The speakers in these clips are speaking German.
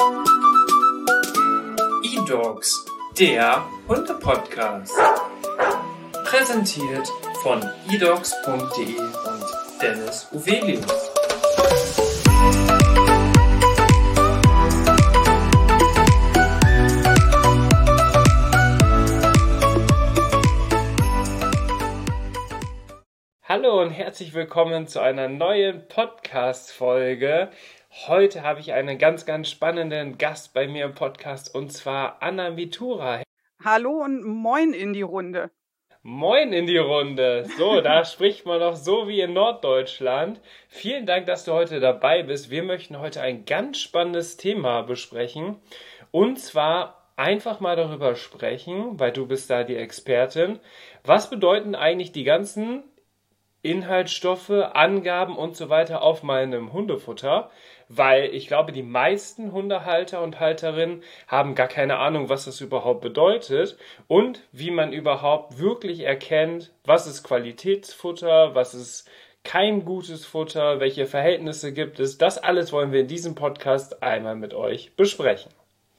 eDogs, der Hunde-Podcast. Präsentiert von edogs.de und Dennis Uvelius. Hallo und herzlich willkommen zu einer neuen Podcast-Folge. Heute habe ich einen ganz, ganz spannenden Gast bei mir im Podcast und zwar Anna Mitura. Hallo und moin in die Runde. Moin in die Runde. So, da spricht man doch so wie in Norddeutschland. Vielen Dank, dass du heute dabei bist. Wir möchten heute ein ganz spannendes Thema besprechen und zwar einfach mal darüber sprechen, weil du bist da die Expertin. Was bedeuten eigentlich die ganzen Inhaltsstoffe, Angaben und so weiter auf meinem Hundefutter, weil ich glaube, die meisten Hundehalter und Halterinnen haben gar keine Ahnung, was das überhaupt bedeutet und wie man überhaupt wirklich erkennt, was ist Qualitätsfutter, was ist kein gutes Futter, welche Verhältnisse gibt es. Das alles wollen wir in diesem Podcast einmal mit euch besprechen.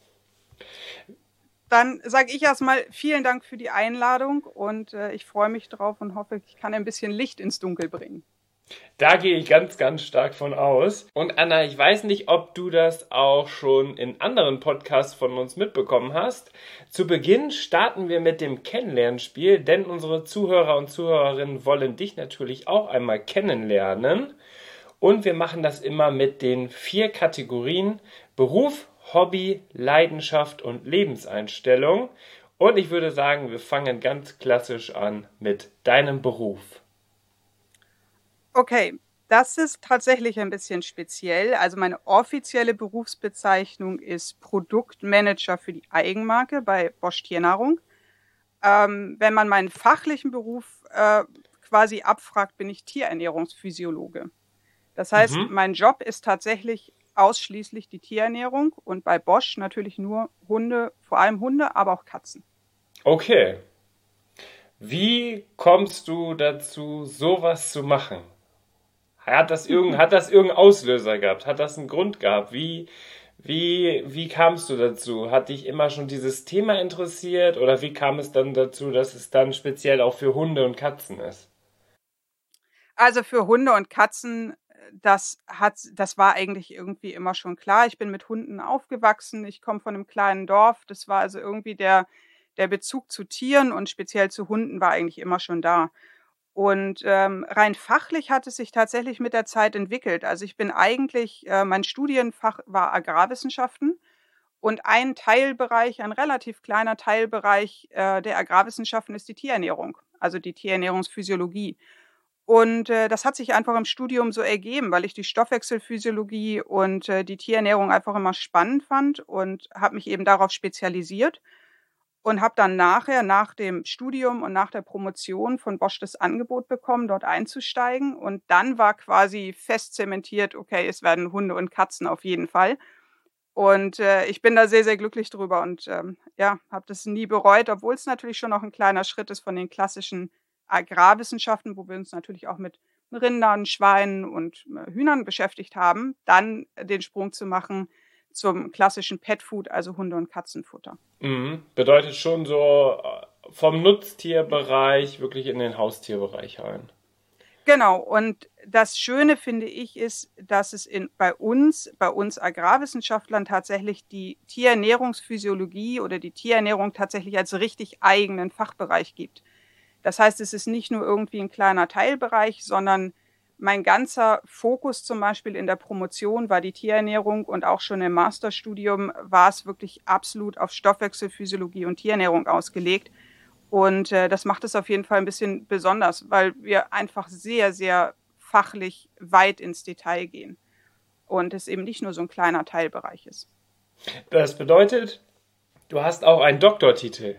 Dann sage ich erstmal vielen Dank für die Einladung und ich freue mich drauf und hoffe, ich kann ein bisschen Licht ins Dunkel bringen. Da gehe ich ganz, ganz stark von aus. Und Anna, ich weiß nicht, ob du das auch schon in anderen Podcasts von uns mitbekommen hast. Zu Beginn starten wir mit dem Kennenlernspiel, denn unsere Zuhörer und Zuhörerinnen wollen dich natürlich auch einmal kennenlernen. Und wir machen das immer mit den 4 Kategorien Beruf, Hobby, Leidenschaft und Lebenseinstellung. Und ich würde sagen, wir fangen ganz klassisch an mit deinem Beruf. Okay, das ist tatsächlich ein bisschen speziell. Also meine offizielle Berufsbezeichnung ist Produktmanager für die Eigenmarke bei Bosch Tiernahrung. Wenn man meinen fachlichen Beruf quasi abfragt, bin ich Tierernährungsphysiologe. Das heißt, mein Job ist tatsächlich ausschließlich die Tierernährung und bei Bosch natürlich nur Hunde, vor allem Hunde, aber auch Katzen. Okay. Wie kommst du dazu, sowas zu machen? Hat das irgendeinen Auslöser gehabt? Hat das einen Grund gehabt? Wie kamst du dazu? Hat dich immer schon dieses Thema interessiert oder wie kam es dann dazu, dass es dann speziell auch für Hunde und Katzen ist? Also für Hunde und Katzen, das war eigentlich irgendwie immer schon klar. Ich bin mit Hunden aufgewachsen. Ich komme von einem kleinen Dorf. Das war also irgendwie der Bezug zu Tieren und speziell zu Hunden war eigentlich immer schon da. Und rein fachlich hat es sich tatsächlich mit der Zeit entwickelt. Also ich bin eigentlich, mein Studienfach war Agrarwissenschaften und ein Teilbereich, ein relativ kleiner Teilbereich der Agrarwissenschaften ist die Tierernährung, also die Tierernährungsphysiologie. Und das hat sich einfach im Studium so ergeben, weil ich die Stoffwechselphysiologie und die Tierernährung einfach immer spannend fand und habe mich eben darauf spezialisiert und habe dann nachher, nach dem Studium und nach der Promotion von Bosch das Angebot bekommen, dort einzusteigen. Und dann war quasi fest zementiert, okay, es werden Hunde und Katzen auf jeden Fall. Und ich bin da sehr, sehr glücklich drüber und habe das nie bereut, obwohl es natürlich schon noch ein kleiner Schritt ist von den klassischen Agrarwissenschaften, wo wir uns natürlich auch mit Rindern, Schweinen und Hühnern beschäftigt haben, dann den Sprung zu machen zum klassischen Petfood, also Hunde- und Katzenfutter. Bedeutet schon so vom Nutztierbereich wirklich in den Haustierbereich rein. Genau, und das Schöne, finde ich, ist, dass es bei uns Agrarwissenschaftlern tatsächlich die Tierernährungsphysiologie oder die Tierernährung tatsächlich als richtig eigenen Fachbereich gibt. Das heißt, es ist nicht nur irgendwie ein kleiner Teilbereich, sondern mein ganzer Fokus zum Beispiel in der Promotion war die Tierernährung und auch schon im Masterstudium war es wirklich absolut auf Stoffwechselphysiologie und Tierernährung ausgelegt. Und das macht es auf jeden Fall ein bisschen besonders, weil wir einfach sehr, sehr fachlich weit ins Detail gehen und es eben nicht nur so ein kleiner Teilbereich ist. Das bedeutet, du hast auch einen Doktortitel.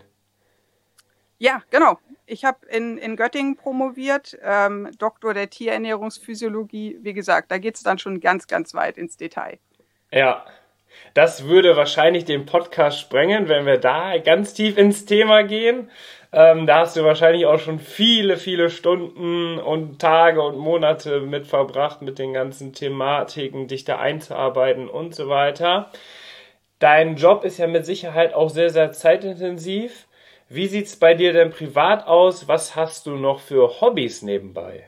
Ja, genau. Ich habe in Göttingen promoviert, Doktor der Tierernährungsphysiologie. Wie gesagt, da geht es dann schon ganz, ganz weit ins Detail. Ja, das würde wahrscheinlich den Podcast sprengen, wenn wir da ganz tief ins Thema gehen. Da hast du wahrscheinlich auch schon viele, viele Stunden und Tage und Monate mit verbracht, mit den ganzen Thematiken, dich da einzuarbeiten und so weiter. Dein Job ist ja mit Sicherheit auch sehr, sehr zeitintensiv. Wie sieht's bei dir denn privat aus? Was hast du noch für Hobbys nebenbei?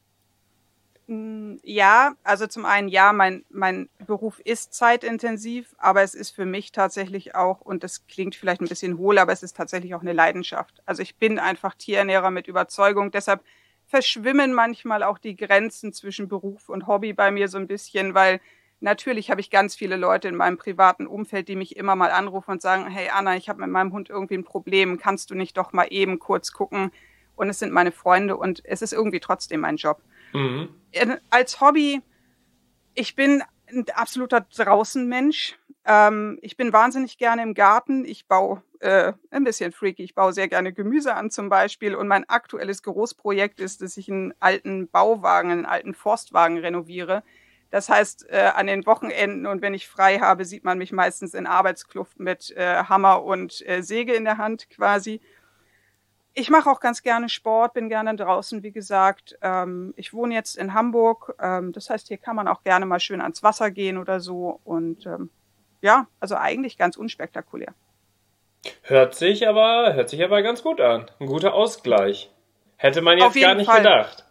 Ja, also zum einen ja, mein Beruf ist zeitintensiv, aber es ist für mich tatsächlich auch, und das klingt vielleicht ein bisschen hohl, aber es ist tatsächlich auch eine Leidenschaft. Also ich bin einfach Tierernährer mit Überzeugung, deshalb verschwimmen manchmal auch die Grenzen zwischen Beruf und Hobby bei mir so ein bisschen, weil natürlich habe ich ganz viele Leute in meinem privaten Umfeld, die mich immer mal anrufen und sagen: „Hey Anna, ich habe mit meinem Hund irgendwie ein Problem. Kannst du nicht doch mal eben kurz gucken?“ Und es sind meine Freunde und es ist irgendwie trotzdem mein Job. Mhm. Als Hobby, ich bin ein absoluter Draußenmensch. Ich bin wahnsinnig gerne im Garten. Ich baue, ein bisschen freaky, ich baue sehr gerne Gemüse an zum Beispiel. Und mein aktuelles Großprojekt ist, dass ich einen alten Bauwagen, einen alten Forstwagen renoviere. Das heißt, an den Wochenenden und wenn ich frei habe, sieht man mich meistens in Arbeitskluft mit Hammer und Säge in der Hand quasi. Ich mache auch ganz gerne Sport, bin gerne draußen, wie gesagt. Ich wohne jetzt in Hamburg. Das heißt, hier kann man auch gerne mal schön ans Wasser gehen oder so. Und ja, also eigentlich ganz unspektakulär. Hört sich aber ganz gut an. Ein guter Ausgleich. Hätte man Auf jetzt gar jeden nicht Fall. gedacht.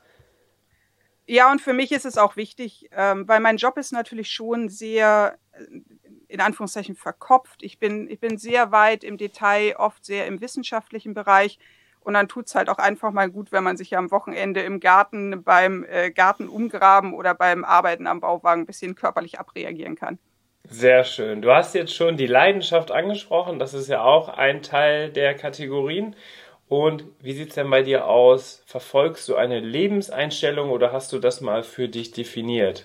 Ja, und für mich ist es auch wichtig, weil mein Job ist natürlich schon sehr, in Anführungszeichen, verkopft. Ich bin sehr weit im Detail, oft sehr im wissenschaftlichen Bereich. Und dann tut's halt auch einfach mal gut, wenn man sich ja am Wochenende im Garten beim Garten umgraben oder beim Arbeiten am Bauwagen ein bisschen körperlich abreagieren kann. Sehr schön. Du hast jetzt schon die Leidenschaft angesprochen. Das ist ja auch ein Teil der Kategorien. Und wie sieht's denn bei dir aus? Verfolgst du eine Lebenseinstellung oder hast du das mal für dich definiert?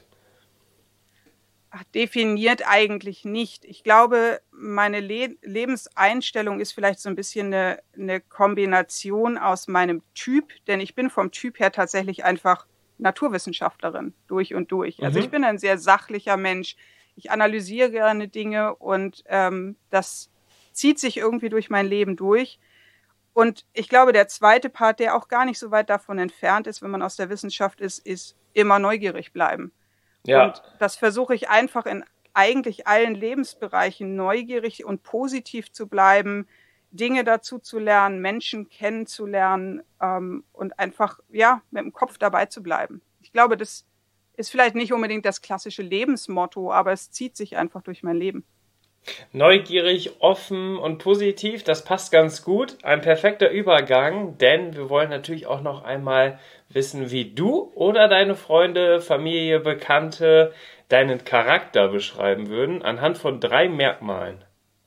Ach, definiert eigentlich nicht. Ich glaube, meine Lebenseinstellung ist vielleicht so ein bisschen eine Kombination aus meinem Typ, denn ich bin vom Typ her tatsächlich einfach Naturwissenschaftlerin durch und durch. Also, ich Mhm. bin ein sehr sachlicher Mensch. Ich analysiere gerne Dinge und, das zieht sich irgendwie durch mein Leben durch. Und ich glaube, der zweite Part, der auch gar nicht so weit davon entfernt ist, wenn man aus der Wissenschaft ist immer neugierig bleiben. Ja, Und das versuche ich einfach in eigentlich allen Lebensbereichen neugierig und positiv zu bleiben, Dinge dazu zu lernen, Menschen kennenzulernen, und einfach, ja, mit dem Kopf dabei zu bleiben. Ich glaube, das ist vielleicht nicht unbedingt das klassische Lebensmotto, aber es zieht sich einfach durch mein Leben. neugierig, offen und positiv, das passt ganz gut. Ein perfekter Übergang, denn wir wollen natürlich auch noch einmal wissen, wie du oder deine Freunde, Familie, Bekannte deinen Charakter beschreiben würden, anhand von 3 Merkmalen.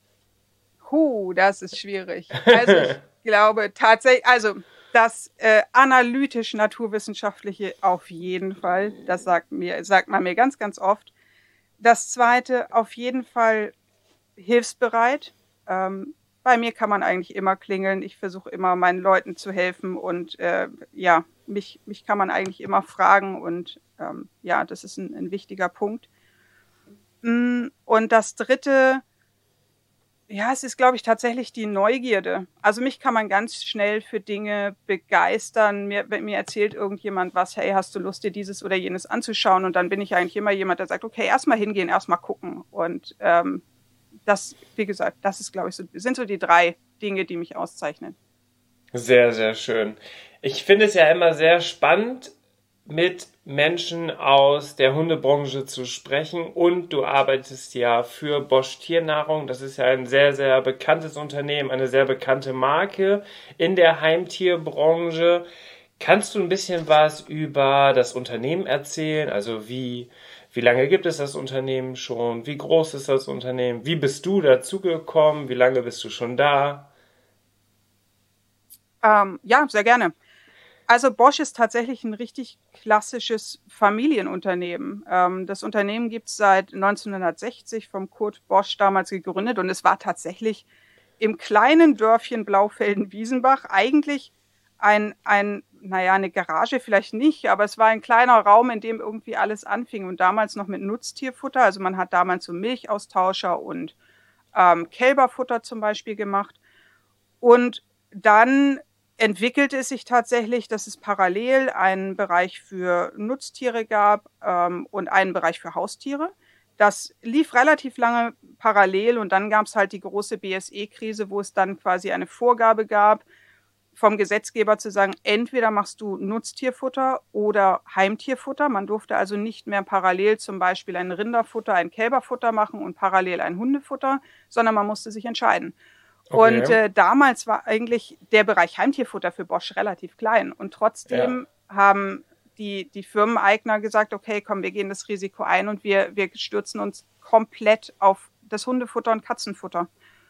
Das ist schwierig. Also, ich glaube tatsächlich, also, das, analytisch-naturwissenschaftliche auf jeden Fall. Das sagt man mir ganz, ganz oft. Das Zweite auf jeden Fall hilfsbereit. Bei mir kann man eigentlich immer klingeln. Ich versuche immer, meinen Leuten zu helfen und, ja, mich kann man eigentlich immer fragen und, ja, das ist ein wichtiger Punkt. Und das Dritte, ja, es ist, glaube ich, tatsächlich die Neugierde. Also, mich kann man ganz schnell für Dinge begeistern. Mir erzählt irgendjemand was: „Hey, hast du Lust, dir dieses oder jenes anzuschauen?“ Und dann bin ich eigentlich immer jemand, der sagt: „Okay, erst mal hingehen, erst mal gucken.“ Und, das, wie gesagt, das ist, glaube ich, sind so die 3 Dinge, die mich auszeichnen. Sehr, sehr schön. Ich finde es ja immer sehr spannend, mit Menschen aus der Hundebranche zu sprechen und du arbeitest ja für Bosch Tiernahrung. Das ist ja ein sehr, sehr bekanntes Unternehmen, eine sehr bekannte Marke in der Heimtierbranche. Kannst du ein bisschen was über das Unternehmen erzählen? Also wie lange gibt es das Unternehmen schon? Wie groß ist das Unternehmen? Wie bist du dazugekommen? Wie lange bist du schon da? Ja, sehr gerne. Also Bosch ist tatsächlich ein richtig klassisches Familienunternehmen. Das Unternehmen gibt's seit 1960, vom Kurt Bosch damals gegründet, und es war tatsächlich im kleinen Dörfchen Blaufelden-Wiesenbach eigentlich na ja, 'ne Garage vielleicht nicht, aber es war ein kleiner Raum, in dem irgendwie alles anfing, und damals noch mit Nutztierfutter. Also, man hat damals so Milchaustauscher und, Kälberfutter zum Beispiel gemacht. Und dann entwickelte es sich tatsächlich, dass es parallel einen Bereich für Nutztiere gab, und einen Bereich für Haustiere. Das lief relativ lange parallel und dann gab es halt die große BSE-Krise, wo es dann quasi eine Vorgabe gab vom Gesetzgeber zu sagen, entweder machst du Nutztierfutter oder Heimtierfutter. Man durfte also nicht mehr parallel zum Beispiel ein Rinderfutter, ein Kälberfutter machen und parallel ein Hundefutter, sondern man musste sich entscheiden. Okay. Und damals war eigentlich der Bereich Heimtierfutter für Bosch relativ klein. Und trotzdem haben die Firmeneigner gesagt, okay, komm, wir gehen das Risiko ein und wir stürzen uns komplett auf das Hundefutter und Katzenfutter.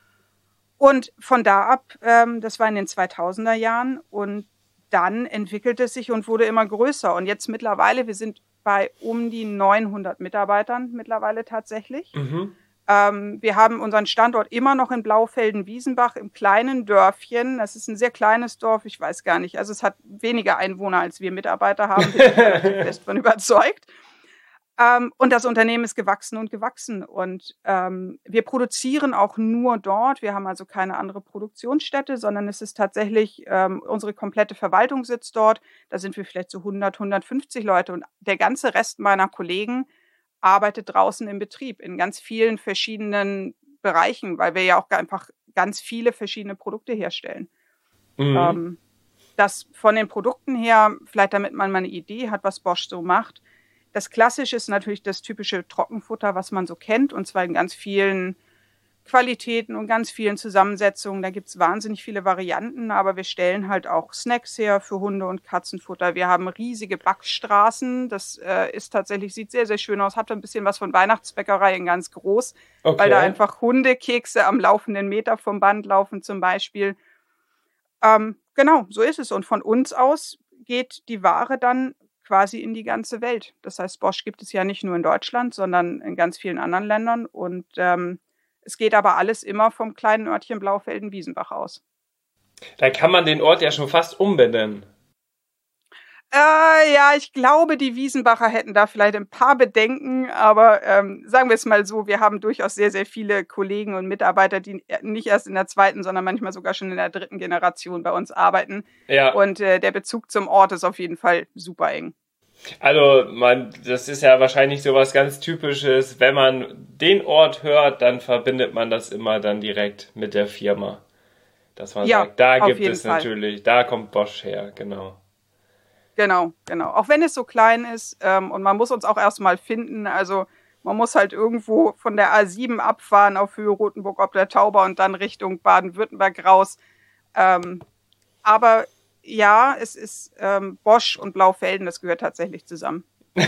Und von da ab, das war in den 2000er Jahren, und dann entwickelte es sich und wurde immer größer. Und jetzt mittlerweile, wir sind bei um die 900 Mitarbeitern mittlerweile tatsächlich. Mhm. Wir haben unseren Standort immer noch in Blaufelden-Wiesenbach im kleinen Dörfchen. Das ist ein sehr kleines Dorf, ich weiß gar nicht. Also es hat weniger Einwohner, als wir Mitarbeiter haben. Bin ich relativ fest von überzeugt. Und das Unternehmen ist gewachsen und gewachsen. Und wir produzieren auch nur dort. Wir haben also keine andere Produktionsstätte, sondern es ist tatsächlich unsere komplette Verwaltung sitzt dort. Da sind wir vielleicht so 100, 150 Leute. Und der ganze Rest meiner Kollegen arbeitet draußen im Betrieb in ganz vielen verschiedenen Bereichen, weil wir ja auch einfach ganz viele verschiedene Produkte herstellen. Mhm. Das von den Produkten her, vielleicht damit man mal eine Idee hat, was Bosch so macht. Das Klassische ist natürlich das typische Trockenfutter, was man so kennt, und zwar in ganz vielen Qualitäten und ganz vielen Zusammensetzungen. Da gibt's wahnsinnig viele Varianten, aber wir stellen halt auch Snacks her für Hunde- und Katzenfutter. Wir haben riesige Backstraßen. Das ist tatsächlich, sieht sehr, sehr schön aus. Hat ein bisschen was von Weihnachtsbäckerei in ganz groß, weil da einfach Hundekekse am laufenden Meter vom Band laufen zum Beispiel. Genau, so ist es. Und von uns aus geht die Ware dann quasi in die ganze Welt. Das heißt, Bosch gibt es ja nicht nur in Deutschland, sondern in ganz vielen anderen Ländern. Und es geht aber alles immer vom kleinen Örtchen Blaufelden-Wiesenbach aus. Da kann man den Ort ja schon fast umbenennen. Ja, ich glaube, die Wiesenbacher hätten da vielleicht ein paar Bedenken, aber sagen wir es mal so, wir haben durchaus sehr, sehr viele Kollegen und Mitarbeiter, die nicht erst in der zweiten, sondern manchmal sogar schon in der dritten Generation bei uns arbeiten. Ja. Und der Bezug zum Ort ist auf jeden Fall super eng. Also, das ist ja wahrscheinlich so was ganz Typisches. Wenn man den Ort hört, dann verbindet man das immer dann direkt mit der Firma. Dass man sagt, da gibt es natürlich, da kommt Bosch her, genau. Genau. Auch wenn es so klein ist und man muss uns auch erstmal finden. Also man muss halt irgendwo von der A7 abfahren auf Höhe Rothenburg ob der Tauber und dann Richtung Baden-Württemberg raus. Aber ja, es ist Bosch und Blaufelden, das gehört tatsächlich zusammen.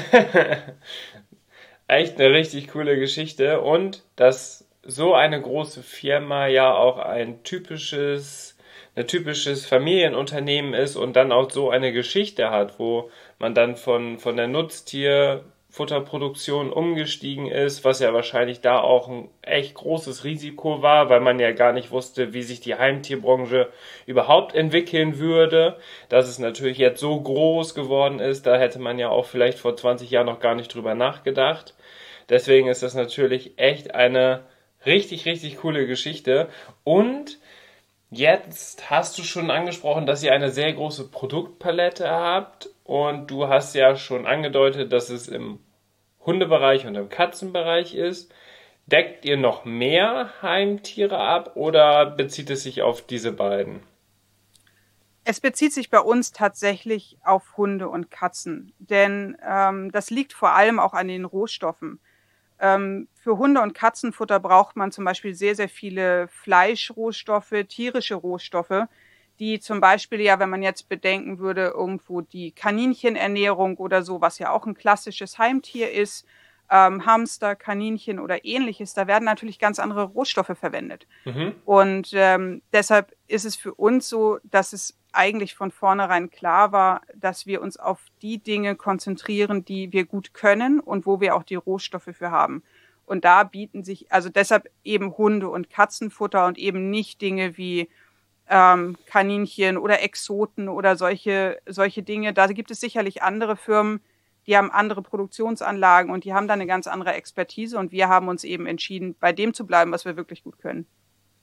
Echt eine richtig coole Geschichte. Und dass so eine große Firma ja auch ein typisches Familienunternehmen ist und dann auch so eine Geschichte hat, wo man dann von der Nutztierfutterproduktion umgestiegen ist, was ja wahrscheinlich da auch ein echt großes Risiko war, weil man ja gar nicht wusste, wie sich die Heimtierbranche überhaupt entwickeln würde. Dass es natürlich jetzt so groß geworden ist, da hätte man ja auch vielleicht vor 20 Jahren noch gar nicht drüber nachgedacht. Deswegen ist das natürlich echt eine richtig, richtig coole Geschichte. Und jetzt hast du schon angesprochen, dass ihr eine sehr große Produktpalette habt, und du hast ja schon angedeutet, dass es im Hundebereich und im Katzenbereich ist. Deckt ihr noch mehr Heimtiere ab oder bezieht es sich auf diese beiden? Es bezieht sich bei uns tatsächlich auf Hunde und Katzen, denn das liegt vor allem auch an den Rohstoffen. Für Hunde- und Katzenfutter braucht man zum Beispiel sehr, sehr viele Fleischrohstoffe, tierische Rohstoffe, die zum Beispiel, ja, wenn man jetzt bedenken würde, irgendwo die Kaninchenernährung oder so, was ja auch ein klassisches Heimtier ist, Hamster, Kaninchen oder ähnliches, da werden natürlich ganz andere Rohstoffe verwendet. Mhm. Und deshalb ist es für uns so, dass es eigentlich von vornherein klar war, dass wir uns auf die Dinge konzentrieren, die wir gut können und wo wir auch die Rohstoffe für haben. Und da bieten sich, also deshalb eben Hunde- und Katzenfutter und eben nicht Dinge wie Kaninchen oder Exoten oder solche Dinge. Da gibt es sicherlich andere Firmen, die haben andere Produktionsanlagen und die haben da eine ganz andere Expertise. Und wir haben uns eben entschieden, bei dem zu bleiben, was wir wirklich gut können.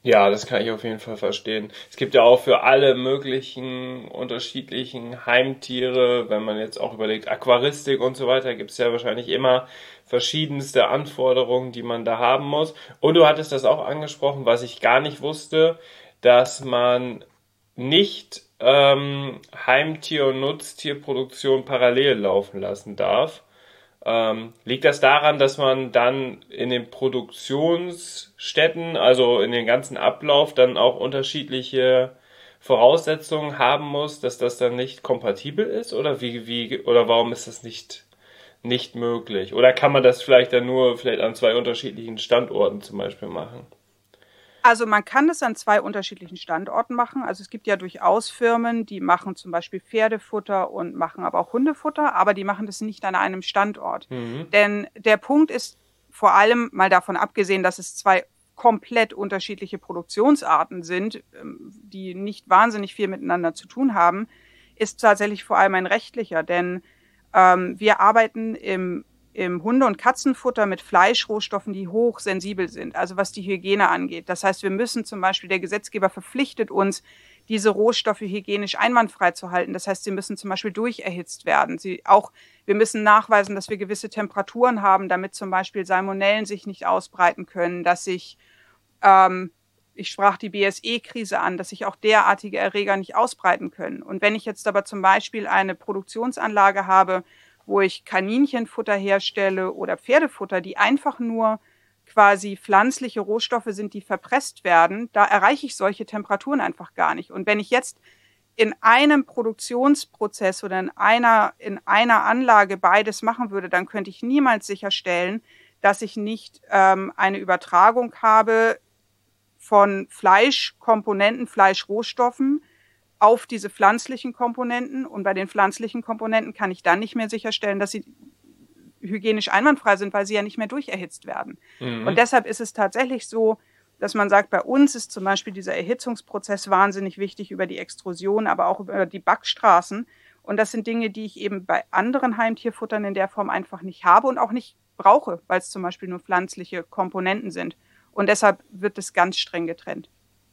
Ja, das kann ich auf jeden Fall verstehen. Es gibt ja auch für alle möglichen unterschiedlichen Heimtiere, wenn man jetzt auch überlegt, Aquaristik und so weiter, gibt es ja wahrscheinlich immer verschiedenste Anforderungen, die man da haben muss. Und du hattest das auch angesprochen, was ich gar nicht wusste, dass man nicht Heimtier- und Nutztierproduktion parallel laufen lassen darf. Liegt das daran, dass man dann in den Produktionsstätten, also in den ganzen Ablauf, dann auch unterschiedliche Voraussetzungen haben muss, dass das dann nicht kompatibel ist? Oder oder warum ist das nicht möglich? Oder kann man das vielleicht dann nur vielleicht an zwei unterschiedlichen Standorten zum Beispiel machen? Also man kann das an 2 unterschiedlichen Standorten machen. Also es gibt ja durchaus Firmen, die machen zum Beispiel Pferdefutter und machen aber auch Hundefutter, aber die machen das nicht an einem Standort. Mhm. Denn der Punkt ist vor allem, mal davon abgesehen, dass es 2 komplett unterschiedliche Produktionsarten sind, die nicht wahnsinnig viel miteinander zu tun haben, ist tatsächlich vor allem ein rechtlicher. Denn wir arbeiten im Hunde- und Katzenfutter mit Fleischrohstoffen, die hochsensibel sind, also was die Hygiene angeht. Das heißt, wir müssen zum Beispiel, der Gesetzgeber verpflichtet uns, diese Rohstoffe hygienisch einwandfrei zu halten. Das heißt, sie müssen zum Beispiel durcherhitzt werden. Wir müssen nachweisen, dass wir gewisse Temperaturen haben, damit zum Beispiel Salmonellen sich nicht ausbreiten können, dass ich sprach die BSE-Krise an, dass sich auch derartige Erreger nicht ausbreiten können. Und wenn ich jetzt aber zum Beispiel eine Produktionsanlage habe, wo ich Kaninchenfutter herstelle oder Pferdefutter, die einfach nur quasi pflanzliche Rohstoffe sind, die verpresst werden, da erreiche ich solche Temperaturen einfach gar nicht. Und wenn ich jetzt in einem Produktionsprozess oder in einer Anlage beides machen würde, dann könnte ich niemals sicherstellen, dass ich nicht eine Übertragung habe von Fleischkomponenten, Fleischrohstoffen auf diese pflanzlichen Komponenten. Und bei den pflanzlichen Komponenten kann ich dann nicht mehr sicherstellen, dass sie hygienisch einwandfrei sind, weil sie ja nicht mehr durcherhitzt werden. Mhm. Und deshalb ist es tatsächlich so, dass man sagt, bei uns ist zum Beispiel dieser Erhitzungsprozess wahnsinnig wichtig über die Extrusion, aber auch über die Backstraßen. Und das sind Dinge, die ich eben bei anderen Heimtierfuttern in der Form einfach nicht habe und auch nicht brauche, weil es zum Beispiel nur pflanzliche Komponenten sind. Und deshalb wird es ganz streng getrennt.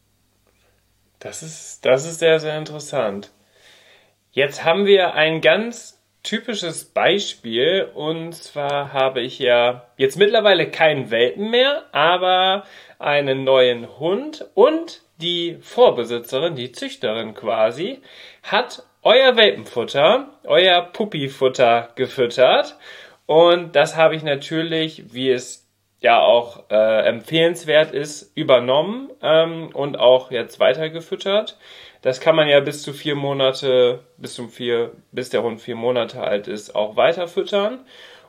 Das ist sehr, sehr interessant. Jetzt haben wir ein ganz typisches Beispiel und zwar habe ich ja jetzt mittlerweile keinen Welpen mehr, aber einen neuen Hund und die Vorbesitzerin, die Züchterin quasi, hat euer Welpenfutter, euer Puppyfutter gefüttert und das habe ich natürlich, wie es ja auch empfehlenswert ist, übernommen und auch jetzt weitergefüttert. Das kann man ja bis zu 4 Monate, bis der Hund 4 Monate alt ist, auch weiter füttern.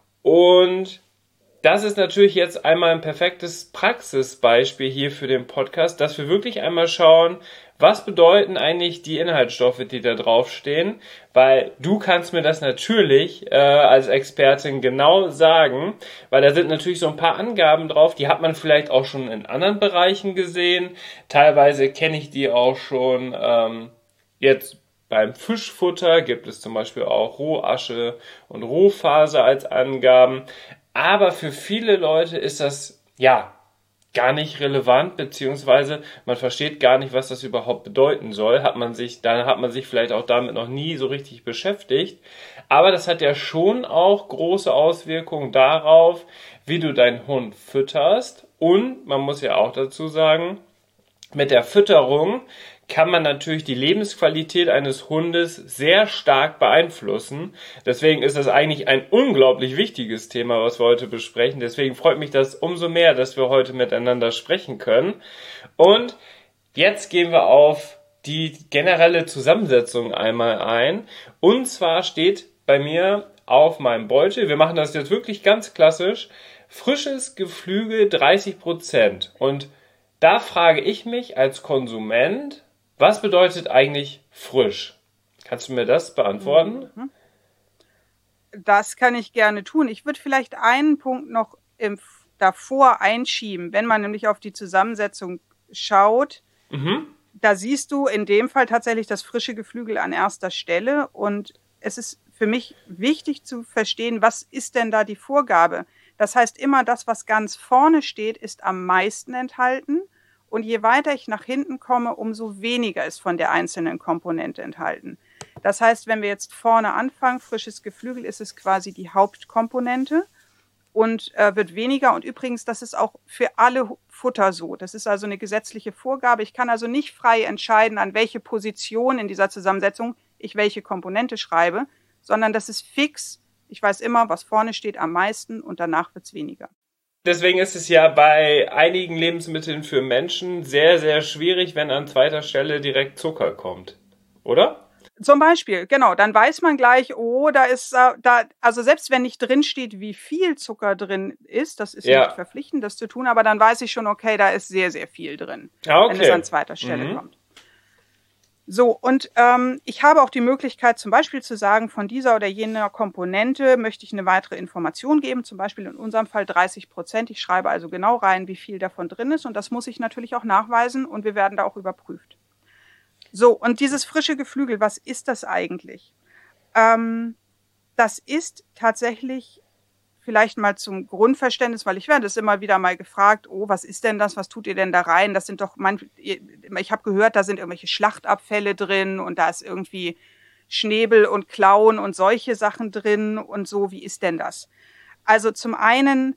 Und das ist natürlich jetzt einmal ein perfektes Praxisbeispiel hier für den Podcast, dass wir wirklich einmal schauen, was bedeuten eigentlich die Inhaltsstoffe, die da draufstehen, weil du kannst mir das natürlich als Expertin genau sagen, weil da sind natürlich so ein paar Angaben drauf, die hat man vielleicht auch schon in anderen Bereichen gesehen, teilweise kenne ich die auch schon jetzt beim Fischfutter gibt es zum Beispiel auch Rohasche und Rohfaser als Angaben. Aber für viele Leute ist das, ja, gar nicht relevant, beziehungsweise man versteht gar nicht, was das überhaupt bedeuten soll. Dann hat man sich vielleicht auch damit noch nie so richtig beschäftigt. Aber das hat ja schon auch große Auswirkungen darauf, wie du deinen Hund fütterst. Und man muss ja auch dazu sagen, mit der Fütterung kann man natürlich die Lebensqualität eines Hundes sehr stark beeinflussen. Deswegen ist das eigentlich ein unglaublich wichtiges Thema, was wir heute besprechen. Deswegen freut mich das umso mehr, dass wir heute miteinander sprechen können. Und jetzt gehen wir auf die generelle Zusammensetzung einmal ein. Und zwar steht bei mir auf meinem Beutel, wir machen das jetzt wirklich ganz klassisch, frisches Geflügel 30%. Und da frage ich mich als Konsument, was bedeutet eigentlich frisch? Kannst du mir das beantworten? Das kann ich gerne tun. Ich würde vielleicht einen Punkt noch davor einschieben, wenn man nämlich auf die Zusammensetzung schaut. Da siehst du in dem Fall tatsächlich das frische Geflügel an erster Stelle. Und es ist für mich wichtig zu verstehen, was ist denn da die Vorgabe? Das heißt, immer das, was ganz vorne steht, ist am meisten enthalten. Und je weiter ich nach hinten komme, umso weniger ist von der einzelnen Komponente enthalten. Das heißt, wenn wir jetzt vorne anfangen, frisches Geflügel, ist es quasi die Hauptkomponente und wird weniger. Und übrigens, das ist auch für alle Futter so. Das ist also eine gesetzliche Vorgabe. Ich kann also nicht frei entscheiden, an welche Position in dieser Zusammensetzung ich welche Komponente schreibe, sondern das ist fix. Ich weiß immer, was vorne steht am meisten und danach wird es weniger. Deswegen ist es ja bei einigen Lebensmitteln für Menschen sehr, sehr schwierig, wenn an zweiter Stelle direkt Zucker kommt. Oder? Zum Beispiel, genau. Dann weiß man gleich, oh, da ist also selbst wenn nicht drin steht, wie viel Zucker drin ist, das ist nicht verpflichtend, das zu tun, aber dann weiß ich schon, okay, da ist sehr, sehr viel drin, wenn es an zweiter Stelle kommt. So, und ich habe auch die Möglichkeit, zum Beispiel zu sagen, von dieser oder jener Komponente möchte ich eine weitere Information geben, zum Beispiel in unserem Fall 30%. Ich schreibe also genau rein, wie viel davon drin ist und das muss ich natürlich auch nachweisen und wir werden da auch überprüft. So, und dieses frische Geflügel, was ist das eigentlich? Das ist tatsächlich vielleicht mal zum Grundverständnis, weil ich werde es immer wieder mal gefragt, oh, was ist denn das, was tut ihr denn da rein? Das sind doch ich habe gehört, da sind irgendwelche Schlachtabfälle drin und da ist irgendwie Schnäbel und Klauen und solche Sachen drin und so, wie ist denn das? Also zum einen,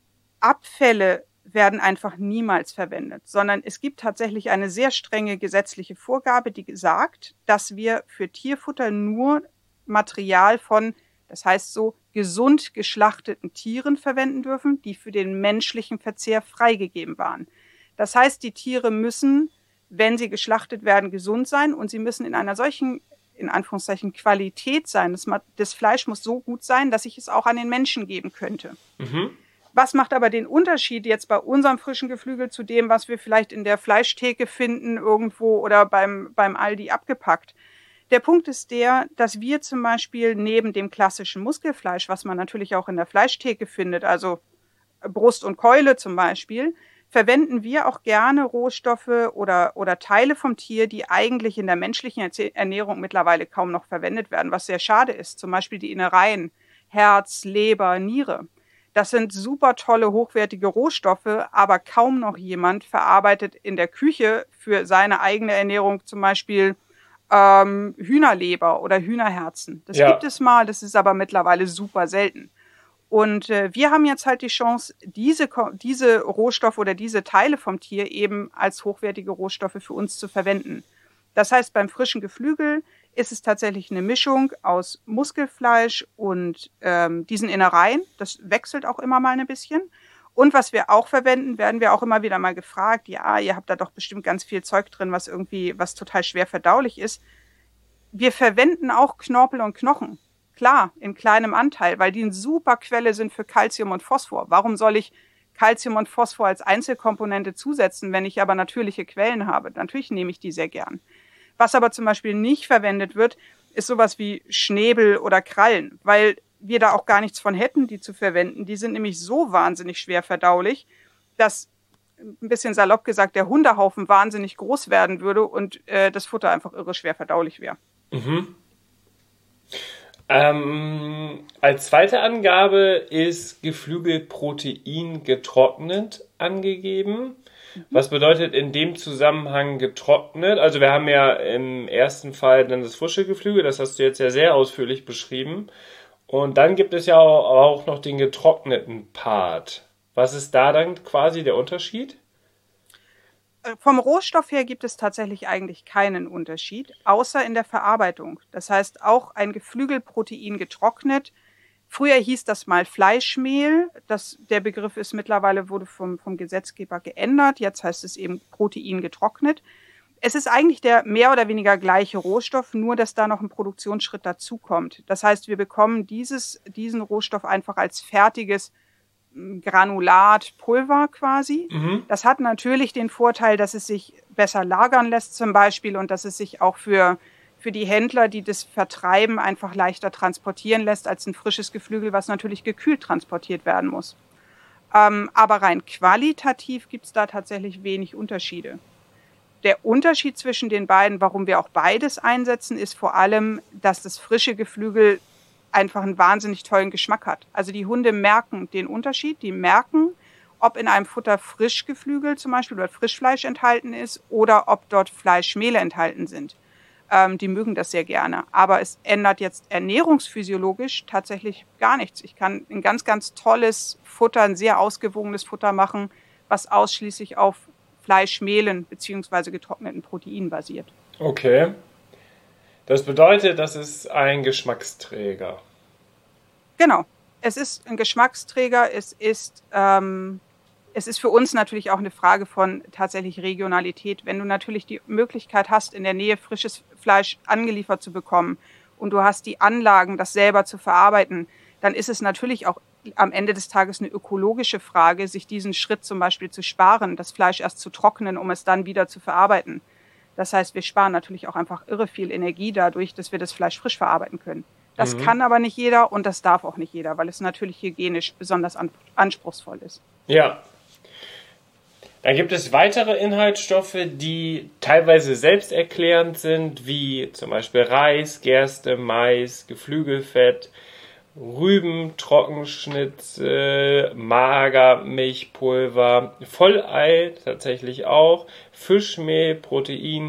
Abfälle werden einfach niemals verwendet, sondern es gibt tatsächlich eine sehr strenge gesetzliche Vorgabe, die sagt, dass wir für Tierfutter nur Material von, das heißt so, gesund geschlachteten Tieren verwenden dürfen, die für den menschlichen Verzehr freigegeben waren. Das heißt, die Tiere müssen, wenn sie geschlachtet werden, gesund sein und sie müssen in einer solchen, in Anführungszeichen, Qualität sein. Das Fleisch muss so gut sein, dass ich es auch an den Menschen geben könnte. Was macht aber den Unterschied jetzt bei unserem frischen Geflügel zu dem, was wir vielleicht in der Fleischtheke finden irgendwo oder beim Aldi abgepackt? Der Punkt ist der, dass wir zum Beispiel neben dem klassischen Muskelfleisch, was man natürlich auch in der Fleischtheke findet, also Brust und Keule zum Beispiel, verwenden wir auch gerne Rohstoffe oder Teile vom Tier, die eigentlich in der menschlichen Ernährung mittlerweile kaum noch verwendet werden, was sehr schade ist. Zum Beispiel die Innereien, Herz, Leber, Niere. Das sind super tolle, hochwertige Rohstoffe, aber kaum noch jemand verarbeitet in der Küche für seine eigene Ernährung zum Beispiel Hühnerleber oder Hühnerherzen. Das gibt es mal, das ist aber mittlerweile super selten. Und wir haben jetzt halt die Chance, diese Rohstoffe oder diese Teile vom Tier eben als hochwertige Rohstoffe für uns zu verwenden. Das heißt, beim frischen Geflügel ist es tatsächlich eine Mischung aus Muskelfleisch und diesen Innereien. Das wechselt auch immer mal ein bisschen. Und was wir auch verwenden, werden wir auch immer wieder mal gefragt, ja, ihr habt da doch bestimmt ganz viel Zeug drin, was total schwer verdaulich ist. Wir verwenden auch Knorpel und Knochen. Klar, in kleinem Anteil, weil die eine super Quelle sind für Calcium und Phosphor. Warum soll ich Calcium und Phosphor als Einzelkomponente zusetzen, wenn ich aber natürliche Quellen habe? Natürlich nehme ich die sehr gern. Was aber zum Beispiel nicht verwendet wird, ist sowas wie Schnäbel oder Krallen, weil wir da auch gar nichts von hätten, die zu verwenden. Die sind nämlich so wahnsinnig schwer verdaulich, dass, ein bisschen salopp gesagt, der Hundehaufen wahnsinnig groß werden würde und das Futter einfach irre schwer verdaulich wäre. Als zweite Angabe ist Geflügelprotein getrocknet angegeben. Was bedeutet in dem Zusammenhang getrocknet? Also wir haben ja im ersten Fall dann das frische Geflügel, das hast du jetzt ja sehr ausführlich beschrieben. Und dann gibt es ja auch noch den getrockneten Part. Was ist da dann quasi der Unterschied? Vom Rohstoff her gibt es tatsächlich eigentlich keinen Unterschied, außer in der Verarbeitung. Das heißt, auch ein Geflügelprotein getrocknet. Früher hieß das mal Fleischmehl. Der Begriff ist mittlerweile, wurde vom Gesetzgeber geändert. Jetzt heißt es eben Protein getrocknet. Es ist eigentlich der mehr oder weniger gleiche Rohstoff, nur dass da noch ein Produktionsschritt dazukommt. Das heißt, wir bekommen diesen Rohstoff einfach als fertiges Granulat, Pulver quasi. Das hat natürlich den Vorteil, dass es sich besser lagern lässt zum Beispiel und dass es sich auch für die Händler, die das vertreiben, einfach leichter transportieren lässt als ein frisches Geflügel, was natürlich gekühlt transportiert werden muss. Aber rein qualitativ gibt es da tatsächlich wenig Unterschiede. Der Unterschied zwischen den beiden, warum wir auch beides einsetzen, ist vor allem, dass das frische Geflügel einfach einen wahnsinnig tollen Geschmack hat. Also die Hunde merken den Unterschied, die merken, ob in einem Futter Frischgeflügel zum Beispiel oder Frischfleisch enthalten ist oder ob dort Fleischmehle enthalten sind. Die mögen das sehr gerne. Aber es ändert jetzt ernährungsphysiologisch tatsächlich gar nichts. Ich kann ein ganz, ganz tolles Futter, ein sehr ausgewogenes Futter machen, was ausschließlich auf Fleischmehlen bzw. getrockneten Proteinen basiert. Okay. Das bedeutet, das ist ein Geschmacksträger. Genau. Es ist ein Geschmacksträger. Es ist für uns natürlich auch eine Frage von tatsächlich Regionalität. Wenn du natürlich die Möglichkeit hast, in der Nähe frisches Fleisch angeliefert zu bekommen und du hast die Anlagen, das selber zu verarbeiten, dann ist es natürlich auch am Ende des Tages eine ökologische Frage, sich diesen Schritt zum Beispiel zu sparen, das Fleisch erst zu trocknen, um es dann wieder zu verarbeiten. Das heißt, wir sparen natürlich auch einfach irre viel Energie dadurch, dass wir das Fleisch frisch verarbeiten können. Das kann aber nicht jeder und das darf auch nicht jeder, weil es natürlich hygienisch besonders anspruchsvoll ist. Ja. Dann gibt es weitere Inhaltsstoffe, die teilweise selbsterklärend sind, wie zum Beispiel Reis, Gerste, Mais, Geflügelfett, Rüben, Trockenschnitzel, Magermilchpulver, Vollei tatsächlich auch, Fischmehl, Protein,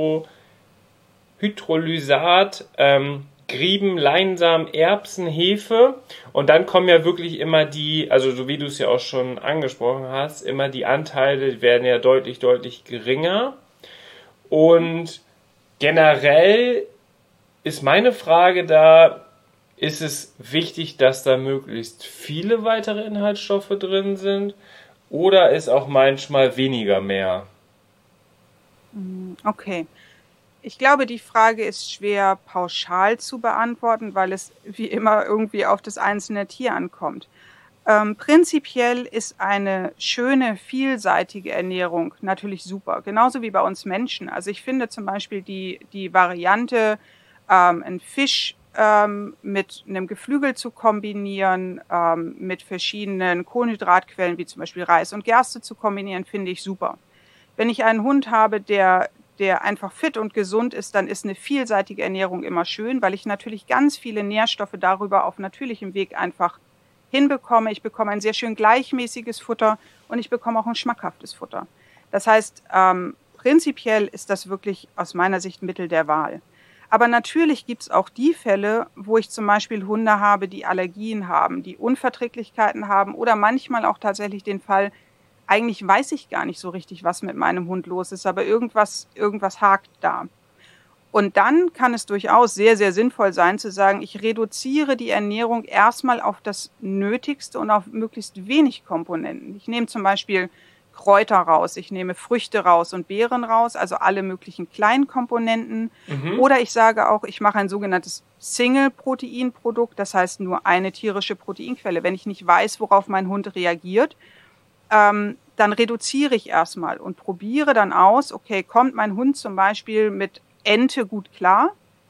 Hydrolysat, Grieben, Leinsamen, Erbsen, Hefe und dann kommen ja wirklich immer die, also so wie du es ja auch schon angesprochen hast, immer die Anteile werden ja deutlich, deutlich geringer und generell ist meine Frage da, ist es wichtig, dass da möglichst viele weitere Inhaltsstoffe drin sind oder ist auch manchmal weniger mehr? Okay. Ich glaube, die Frage ist schwer pauschal zu beantworten, weil es wie immer irgendwie auf das einzelne Tier ankommt. Prinzipiell ist eine schöne, vielseitige Ernährung natürlich super, genauso wie bei uns Menschen. Also ich finde zum Beispiel die Variante, einen Fisch mit einem Geflügel zu kombinieren, mit verschiedenen Kohlenhydratquellen wie zum Beispiel Reis und Gerste zu kombinieren, finde ich super. Wenn ich einen Hund habe, der einfach fit und gesund ist, dann ist eine vielseitige Ernährung immer schön, weil ich natürlich ganz viele Nährstoffe darüber auf natürlichem Weg einfach hinbekomme. Ich bekomme ein sehr schön gleichmäßiges Futter und ich bekomme auch ein schmackhaftes Futter. Das heißt, prinzipiell ist das wirklich aus meiner Sicht Mittel der Wahl. Aber natürlich gibt es auch die Fälle, wo ich zum Beispiel Hunde habe, die Allergien haben, die Unverträglichkeiten haben oder manchmal auch tatsächlich den Fall, eigentlich weiß ich gar nicht so richtig, was mit meinem Hund los ist, aber irgendwas hakt da. Und dann kann es durchaus sehr, sehr sinnvoll sein zu sagen, ich reduziere die Ernährung erstmal auf das Nötigste und auf möglichst wenig Komponenten. Ich nehme zum Beispiel Kräuter raus, ich nehme Früchte raus und Beeren raus, also alle möglichen kleinen Komponenten. Oder ich sage auch, ich mache ein sogenanntes Single-Protein-Produkt, das heißt nur eine tierische Proteinquelle. Wenn ich nicht weiß, worauf mein Hund reagiert, dann reduziere ich erstmal und probiere dann aus, okay, kommt mein Hund zum Beispiel mit Ente gut klar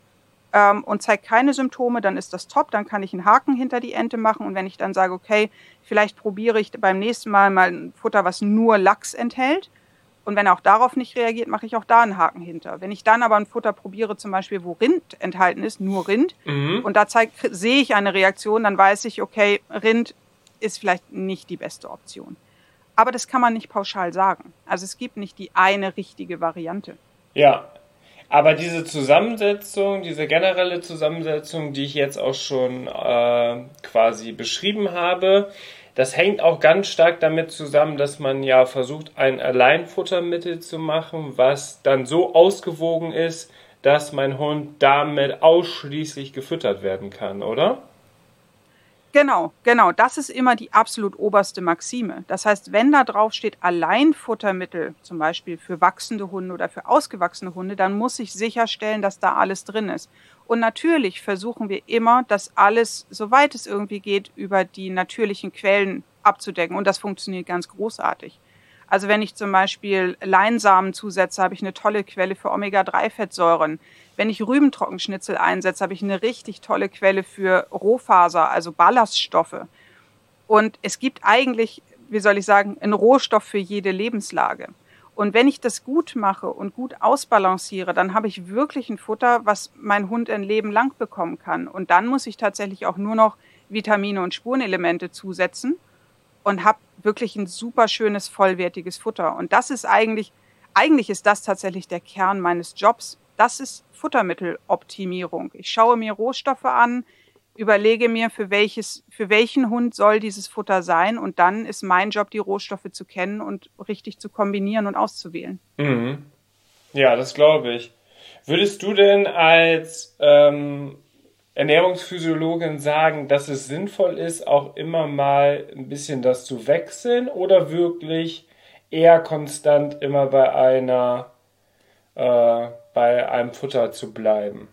und zeigt keine Symptome, dann ist das top, dann kann ich einen Haken hinter die Ente machen und wenn ich dann sage, okay, vielleicht probiere ich beim nächsten Mal ein Futter, was nur Lachs enthält und wenn er auch darauf nicht reagiert, mache ich auch da einen Haken hinter. Wenn ich dann aber ein Futter probiere, zum Beispiel, wo Rind enthalten ist, nur Rind, und da sehe ich eine Reaktion, dann weiß ich, okay, Rind ist vielleicht nicht die beste Option. Aber das kann man nicht pauschal sagen. Also es gibt nicht die eine richtige Variante. Ja, aber diese Zusammensetzung, diese generelle Zusammensetzung, die ich jetzt auch schon quasi beschrieben habe, das hängt auch ganz stark damit zusammen, dass man ja versucht, ein Alleinfuttermittel zu machen, was dann so ausgewogen ist, dass mein Hund damit ausschließlich gefüttert werden kann, oder? Genau. Das ist immer die absolut oberste Maxime. Das heißt, wenn da drauf steht Alleinfuttermittel, zum Beispiel für wachsende Hunde oder für ausgewachsene Hunde, dann muss ich sicherstellen, dass da alles drin ist. Und natürlich versuchen wir immer, das alles, soweit es irgendwie geht, über die natürlichen Quellen abzudecken. Und das funktioniert ganz großartig. Also wenn ich zum Beispiel Leinsamen zusetze, habe ich eine tolle Quelle für Omega-3-Fettsäuren. Wenn ich Rübentrockenschnitzel einsetze, habe ich eine richtig tolle Quelle für Rohfaser, also Ballaststoffe. Und es gibt eigentlich, wie soll ich sagen, einen Rohstoff für jede Lebenslage. Und wenn ich das gut mache und gut ausbalanciere, dann habe ich wirklich ein Futter, was mein Hund ein Leben lang bekommen kann. Und dann muss ich tatsächlich auch nur noch Vitamine und Spurenelemente zusetzen und habe wirklich ein super schönes, vollwertiges Futter. Und das ist eigentlich ist das tatsächlich der Kern meines Jobs. Das ist Futtermitteloptimierung. Ich schaue mir Rohstoffe an, überlege mir, für welchen Hund soll dieses Futter sein, und dann ist mein Job, die Rohstoffe zu kennen und richtig zu kombinieren und auszuwählen. Mhm. Ja, das glaube ich. Würdest du denn als Ernährungsphysiologin sagen, dass es sinnvoll ist, auch immer mal ein bisschen das zu wechseln, oder wirklich eher konstant immer bei einem Futter zu bleiben?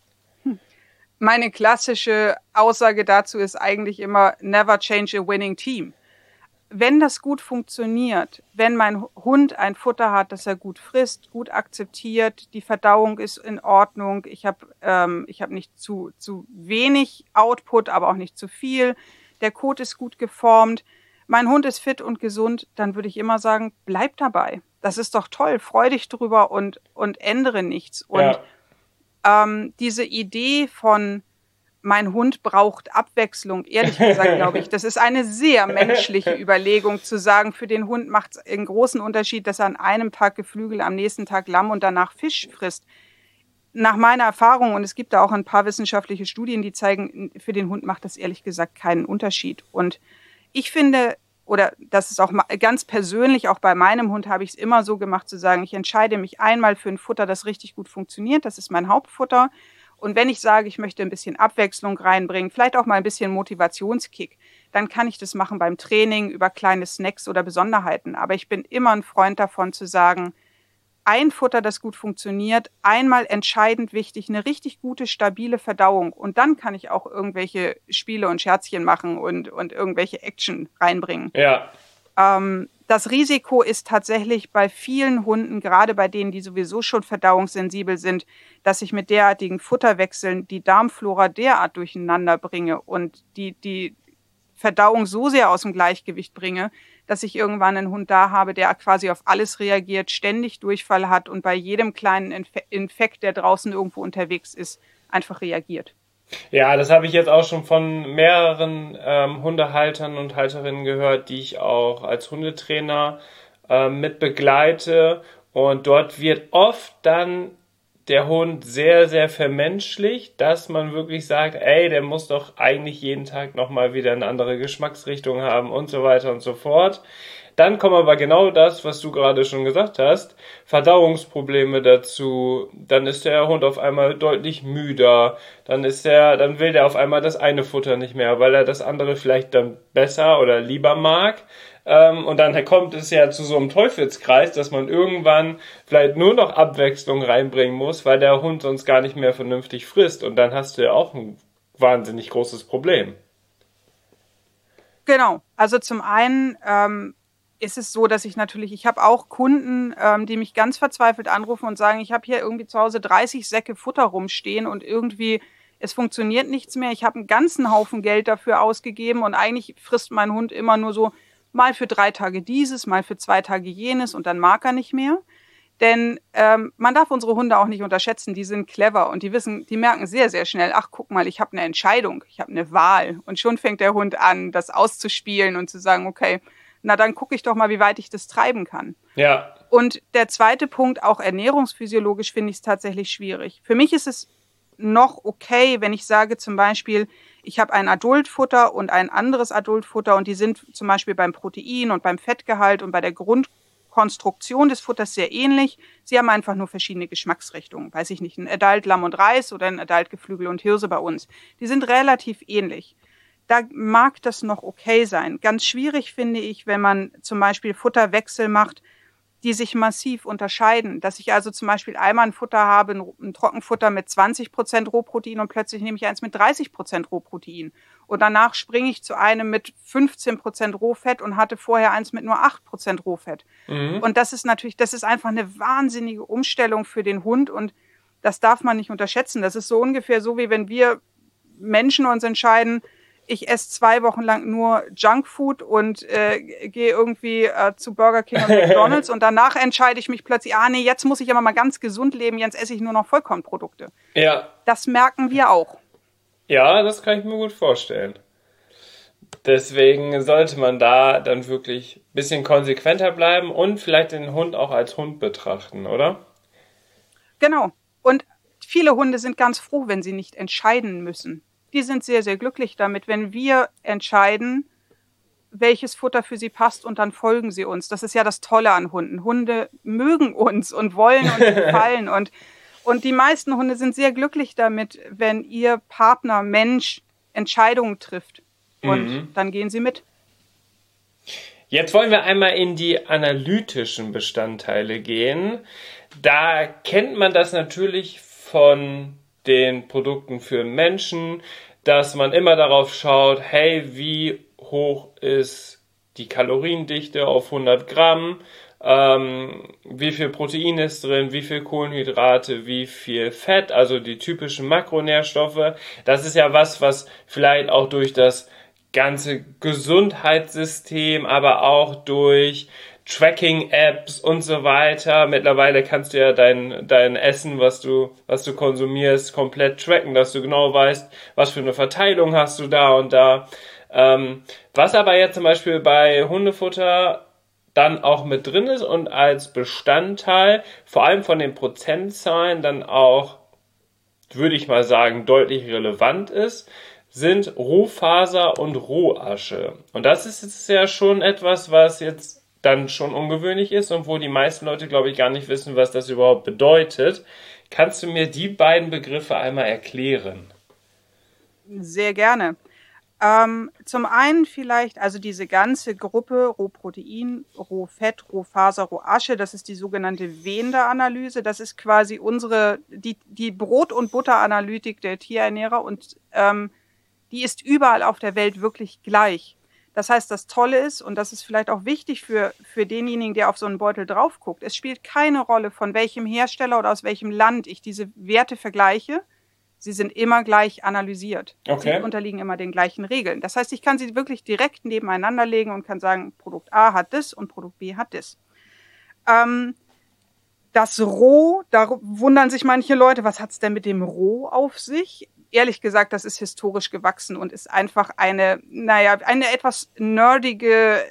Meine klassische Aussage dazu ist eigentlich immer: Never change a winning team. Wenn das gut funktioniert, wenn mein Hund ein Futter hat, das er gut frisst, gut akzeptiert, die Verdauung ist in Ordnung, ich hab nicht zu wenig Output, aber auch nicht zu viel, der Kot ist gut geformt, mein Hund ist fit und gesund, dann würde ich immer sagen, bleib dabei. Das ist doch toll, freu dich drüber und ändere nichts. Und diese Idee von mein Hund braucht Abwechslung, ehrlich gesagt, glaube ich, das ist eine sehr menschliche Überlegung, zu sagen, für den Hund macht es einen großen Unterschied, dass er an einem Tag Geflügel, am nächsten Tag Lamm und danach Fisch frisst. Nach meiner Erfahrung, und es gibt da auch ein paar wissenschaftliche Studien, die zeigen, für den Hund macht das ehrlich gesagt keinen Unterschied. Und ich finde, oder das ist auch ganz persönlich, auch bei meinem Hund habe ich es immer so gemacht, zu sagen, ich entscheide mich einmal für ein Futter, das richtig gut funktioniert, das ist mein Hauptfutter. Und wenn ich sage, ich möchte ein bisschen Abwechslung reinbringen, vielleicht auch mal ein bisschen Motivationskick, dann kann ich das machen beim Training über kleine Snacks oder Besonderheiten. Aber ich bin immer ein Freund davon, zu sagen, ein Futter, das gut funktioniert, einmal entscheidend wichtig, eine richtig gute, stabile Verdauung. Und dann kann ich auch irgendwelche Spiele und Scherzchen machen und irgendwelche Action reinbringen. Ja. Das Risiko ist tatsächlich bei vielen Hunden, gerade bei denen, die sowieso schon verdauungssensibel sind, dass ich mit derartigen Futterwechseln die Darmflora derart durcheinander bringe und die Verdauung so sehr aus dem Gleichgewicht bringe, dass ich irgendwann einen Hund da habe, der quasi auf alles reagiert, ständig Durchfall hat und bei jedem kleinen Infekt, der draußen irgendwo unterwegs ist, einfach reagiert. Ja, das habe ich jetzt auch schon von mehreren Hundehaltern und Halterinnen gehört, die ich auch als Hundetrainer mit begleite. Und dort wird oft dann der Hund sehr, sehr vermenschlicht, dass man wirklich sagt, ey, der muss doch eigentlich jeden Tag nochmal wieder eine andere Geschmacksrichtung haben und so weiter und so fort. Dann kommt aber genau das, was du gerade schon gesagt hast, Verdauungsprobleme dazu, dann ist der Hund auf einmal deutlich müder, dann will der auf einmal das eine Futter nicht mehr, weil er das andere vielleicht dann besser oder lieber mag. Und dann kommt es ja zu so einem Teufelskreis, dass man irgendwann vielleicht nur noch Abwechslung reinbringen muss, weil der Hund sonst gar nicht mehr vernünftig frisst. Und dann hast du ja auch ein wahnsinnig großes Problem. Genau. Also zum einen ist es so, dass ich habe auch Kunden, die mich ganz verzweifelt anrufen und sagen, ich habe hier irgendwie zu Hause 30 Säcke Futter rumstehen und irgendwie es funktioniert nichts mehr. Ich habe einen ganzen Haufen Geld dafür ausgegeben und eigentlich frisst mein Hund immer nur so mal für 3 Tage dieses, mal für 2 Tage jenes und dann mag er nicht mehr. Denn man darf unsere Hunde auch nicht unterschätzen, die sind clever und die merken sehr, sehr schnell, ach guck mal, ich habe eine Entscheidung, ich habe eine Wahl. Und schon fängt der Hund an, das auszuspielen und zu sagen, okay, na dann gucke ich doch mal, wie weit ich das treiben kann. Ja. Und der zweite Punkt, auch ernährungsphysiologisch finde ich es tatsächlich schwierig. Für mich ist es noch okay, wenn ich sage zum Beispiel, ich habe ein Adultfutter und ein anderes Adultfutter und die sind zum Beispiel beim Protein und beim Fettgehalt und bei der Grundkonstruktion des Futters sehr ähnlich. Sie haben einfach nur verschiedene Geschmacksrichtungen. Weiß ich nicht, ein Adult Lamm und Reis oder ein Adult Geflügel und Hirse bei uns. Die sind relativ ähnlich. Da mag das noch okay sein. Ganz schwierig finde ich, wenn man zum Beispiel Futterwechsel macht, die sich massiv unterscheiden. Dass ich also zum Beispiel einmal ein Futter habe, ein Trockenfutter mit 20% Rohprotein und plötzlich nehme ich eins mit 30% Rohprotein. Und danach springe ich zu einem mit 15% Rohfett und hatte vorher eins mit nur 8% Rohfett. Mhm. Und das ist einfach eine wahnsinnige Umstellung für den Hund und das darf man nicht unterschätzen. Das ist so ungefähr so, wie wenn wir Menschen uns entscheiden, ich esse 2 Wochen lang nur Junkfood und gehe irgendwie zu Burger King und McDonald's und danach entscheide ich mich plötzlich, nee, jetzt muss ich aber mal ganz gesund leben, jetzt esse ich nur noch Vollkornprodukte. Ja. Das merken wir auch. Ja, das kann ich mir gut vorstellen. Deswegen sollte man da dann wirklich ein bisschen konsequenter bleiben und vielleicht den Hund auch als Hund betrachten, oder? Genau. Und viele Hunde sind ganz froh, wenn sie nicht entscheiden müssen. Die sind sehr, sehr glücklich damit, wenn wir entscheiden, welches Futter für sie passt und dann folgen sie uns. Das ist ja das Tolle an Hunden. Hunde mögen uns und wollen uns gefallen und die meisten Hunde sind sehr glücklich damit, wenn ihr Partner Mensch Entscheidungen trifft und dann gehen sie mit. Jetzt wollen wir einmal in die analytischen Bestandteile gehen. Da kennt man das natürlich von den Produkten für Menschen, dass man immer darauf schaut, hey, wie hoch ist die Kaloriendichte auf 100 Gramm, wie viel Protein ist drin, wie viel Kohlenhydrate, wie viel Fett, also die typischen Makronährstoffe. Das ist ja was vielleicht auch durch das ganze Gesundheitssystem, aber auch durch Tracking-Apps und so weiter. Mittlerweile kannst du ja dein Essen, was du konsumierst, komplett tracken, dass du genau weißt, was für eine Verteilung hast du da und da. Was aber jetzt zum Beispiel bei Hundefutter dann auch mit drin ist und als Bestandteil, vor allem von den Prozentzahlen, dann auch, würde ich mal sagen, deutlich relevant ist, sind Rohfaser und Rohasche. Und das ist jetzt ja schon etwas, was jetzt dann schon ungewöhnlich ist und wo die meisten Leute, glaube ich, gar nicht wissen, was das überhaupt bedeutet. Kannst du mir die beiden Begriffe einmal erklären? Sehr gerne. Zum einen vielleicht, also diese ganze Gruppe Rohprotein, Rohfett, Rohfaser, Rohasche, das ist die sogenannte Wender-Analyse. Das ist quasi die Brot- und Butter-Analytik der Tierernährer und die ist überall auf der Welt wirklich gleich. Das heißt, das Tolle ist, und das ist vielleicht auch wichtig für denjenigen, der auf so einen Beutel drauf guckt, es spielt keine Rolle, von welchem Hersteller oder aus welchem Land ich diese Werte vergleiche. Sie sind immer gleich analysiert. Okay. Sie unterliegen immer den gleichen Regeln. Das heißt, ich kann sie wirklich direkt nebeneinander legen und kann sagen, Produkt A hat das und Produkt B hat das. Das Roh, da wundern sich manche Leute, was hat's denn mit dem Roh auf sich? Ehrlich gesagt, das ist historisch gewachsen und ist einfach eine etwas nerdige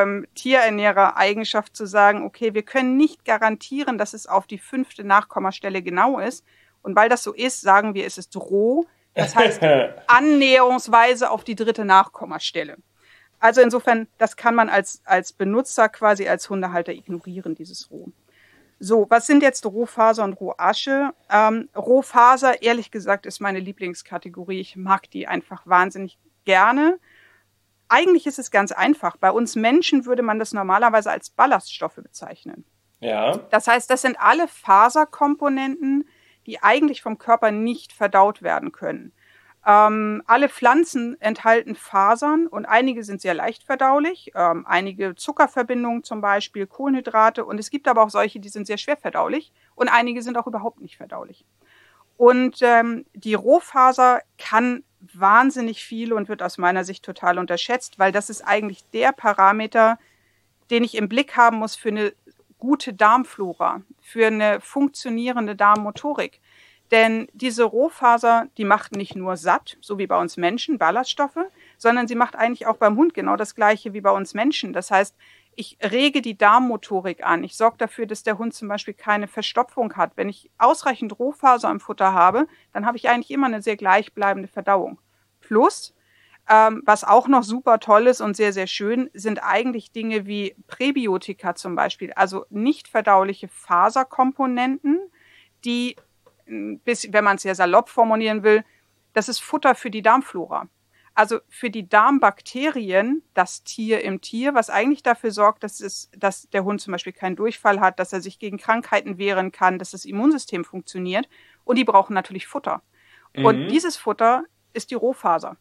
Tierernährer-Eigenschaft zu sagen, okay, wir können nicht garantieren, dass es auf die 5. Nachkommastelle genau ist. Und weil das so ist, sagen wir, es ist roh. Das heißt, annäherungsweise auf die 3. Nachkommastelle. Also insofern, das kann man als Benutzer quasi als Hundehalter ignorieren, dieses Roh. So, was sind jetzt Rohfaser und Rohasche? Rohfaser, ehrlich gesagt, ist meine Lieblingskategorie. Ich mag die einfach wahnsinnig gerne. Eigentlich ist es ganz einfach. Bei uns Menschen würde man das normalerweise als Ballaststoffe bezeichnen. Ja. Das heißt, das sind alle Faserkomponenten, die eigentlich vom Körper nicht verdaut werden können. Alle Pflanzen enthalten Fasern und einige sind sehr leicht verdaulich, einige Zuckerverbindungen zum Beispiel, Kohlenhydrate und es gibt aber auch solche, die sind sehr schwer verdaulich und einige sind auch überhaupt nicht verdaulich. Und die Rohfaser kann wahnsinnig viel und wird aus meiner Sicht total unterschätzt, weil das ist eigentlich der Parameter, den ich im Blick haben muss für eine gute Darmflora, für eine funktionierende Darmmotorik. Denn diese Rohfaser, die macht nicht nur satt, so wie bei uns Menschen, Ballaststoffe, sondern sie macht eigentlich auch beim Hund genau das Gleiche wie bei uns Menschen. Das heißt, ich rege die Darmmotorik an. Ich sorge dafür, dass der Hund zum Beispiel keine Verstopfung hat. Wenn ich ausreichend Rohfaser im Futter habe, dann habe ich eigentlich immer eine sehr gleichbleibende Verdauung. Plus, was auch noch super toll ist und sehr, sehr schön, sind eigentlich Dinge wie Präbiotika zum Beispiel, also nicht verdauliche Faserkomponenten, die, wenn man es sehr salopp formulieren will, das ist Futter für die Darmflora. Also für die Darmbakterien, das Tier im Tier, was eigentlich dafür sorgt, dass der Hund zum Beispiel keinen Durchfall hat, dass er sich gegen Krankheiten wehren kann, dass das Immunsystem funktioniert. Und die brauchen natürlich Futter. Und dieses Futter ist die Rohfaser.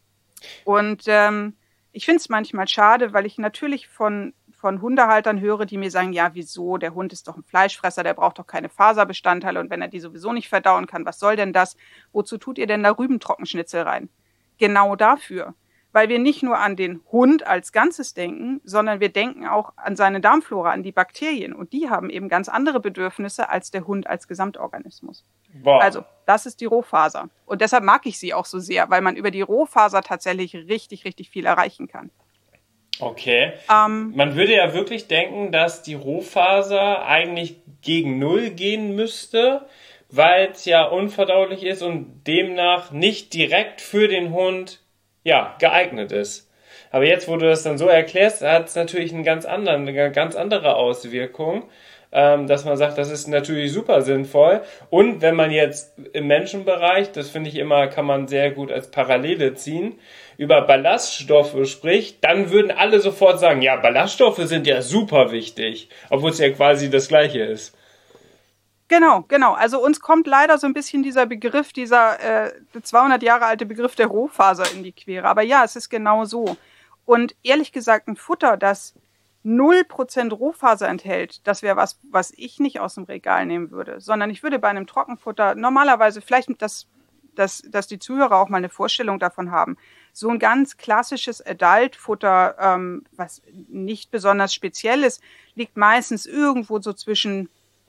Und ich finde es manchmal schade, weil ich natürlich von Hundehaltern höre, die mir sagen, ja, wieso, der Hund ist doch ein Fleischfresser, der braucht doch keine Faserbestandteile und wenn er die sowieso nicht verdauen kann, was soll denn das? Wozu tut ihr denn da Rübentrockenschnitzel rein? Genau dafür, weil wir nicht nur an den Hund als Ganzes denken, sondern wir denken auch an seine Darmflora, an die Bakterien. Und die haben eben ganz andere Bedürfnisse als der Hund als Gesamtorganismus. Boah. Also, das ist die Rohfaser. Und deshalb mag ich sie auch so sehr, weil man über die Rohfaser tatsächlich richtig, richtig viel erreichen kann. Okay. Man würde ja wirklich denken, dass die Rohfaser eigentlich gegen Null gehen müsste, weil es ja unverdaulich ist und demnach nicht direkt für den Hund geeignet ist. Aber jetzt, wo du das dann so erklärst, hat es natürlich eine ganz andere Auswirkung, dass man sagt, das ist natürlich super sinnvoll. Und wenn man jetzt im Menschenbereich, das finde ich immer, kann man sehr gut als Parallele ziehen, über Ballaststoffe spricht, dann würden alle sofort sagen, ja, Ballaststoffe sind ja super wichtig, obwohl es ja quasi das Gleiche ist. Genau. Also uns kommt leider so ein bisschen dieser Begriff, dieser 200 Jahre alte Begriff der Rohfaser in die Quere. Aber ja, es ist genau so. Und ehrlich gesagt, ein Futter, das 0% Rohfaser enthält, das wäre was ich nicht aus dem Regal nehmen würde, sondern ich würde bei einem Trockenfutter normalerweise, vielleicht, dass die Zuhörer auch mal eine Vorstellung davon haben, so ein ganz klassisches Adult-Futter, was nicht besonders speziell ist, liegt meistens irgendwo so zwischen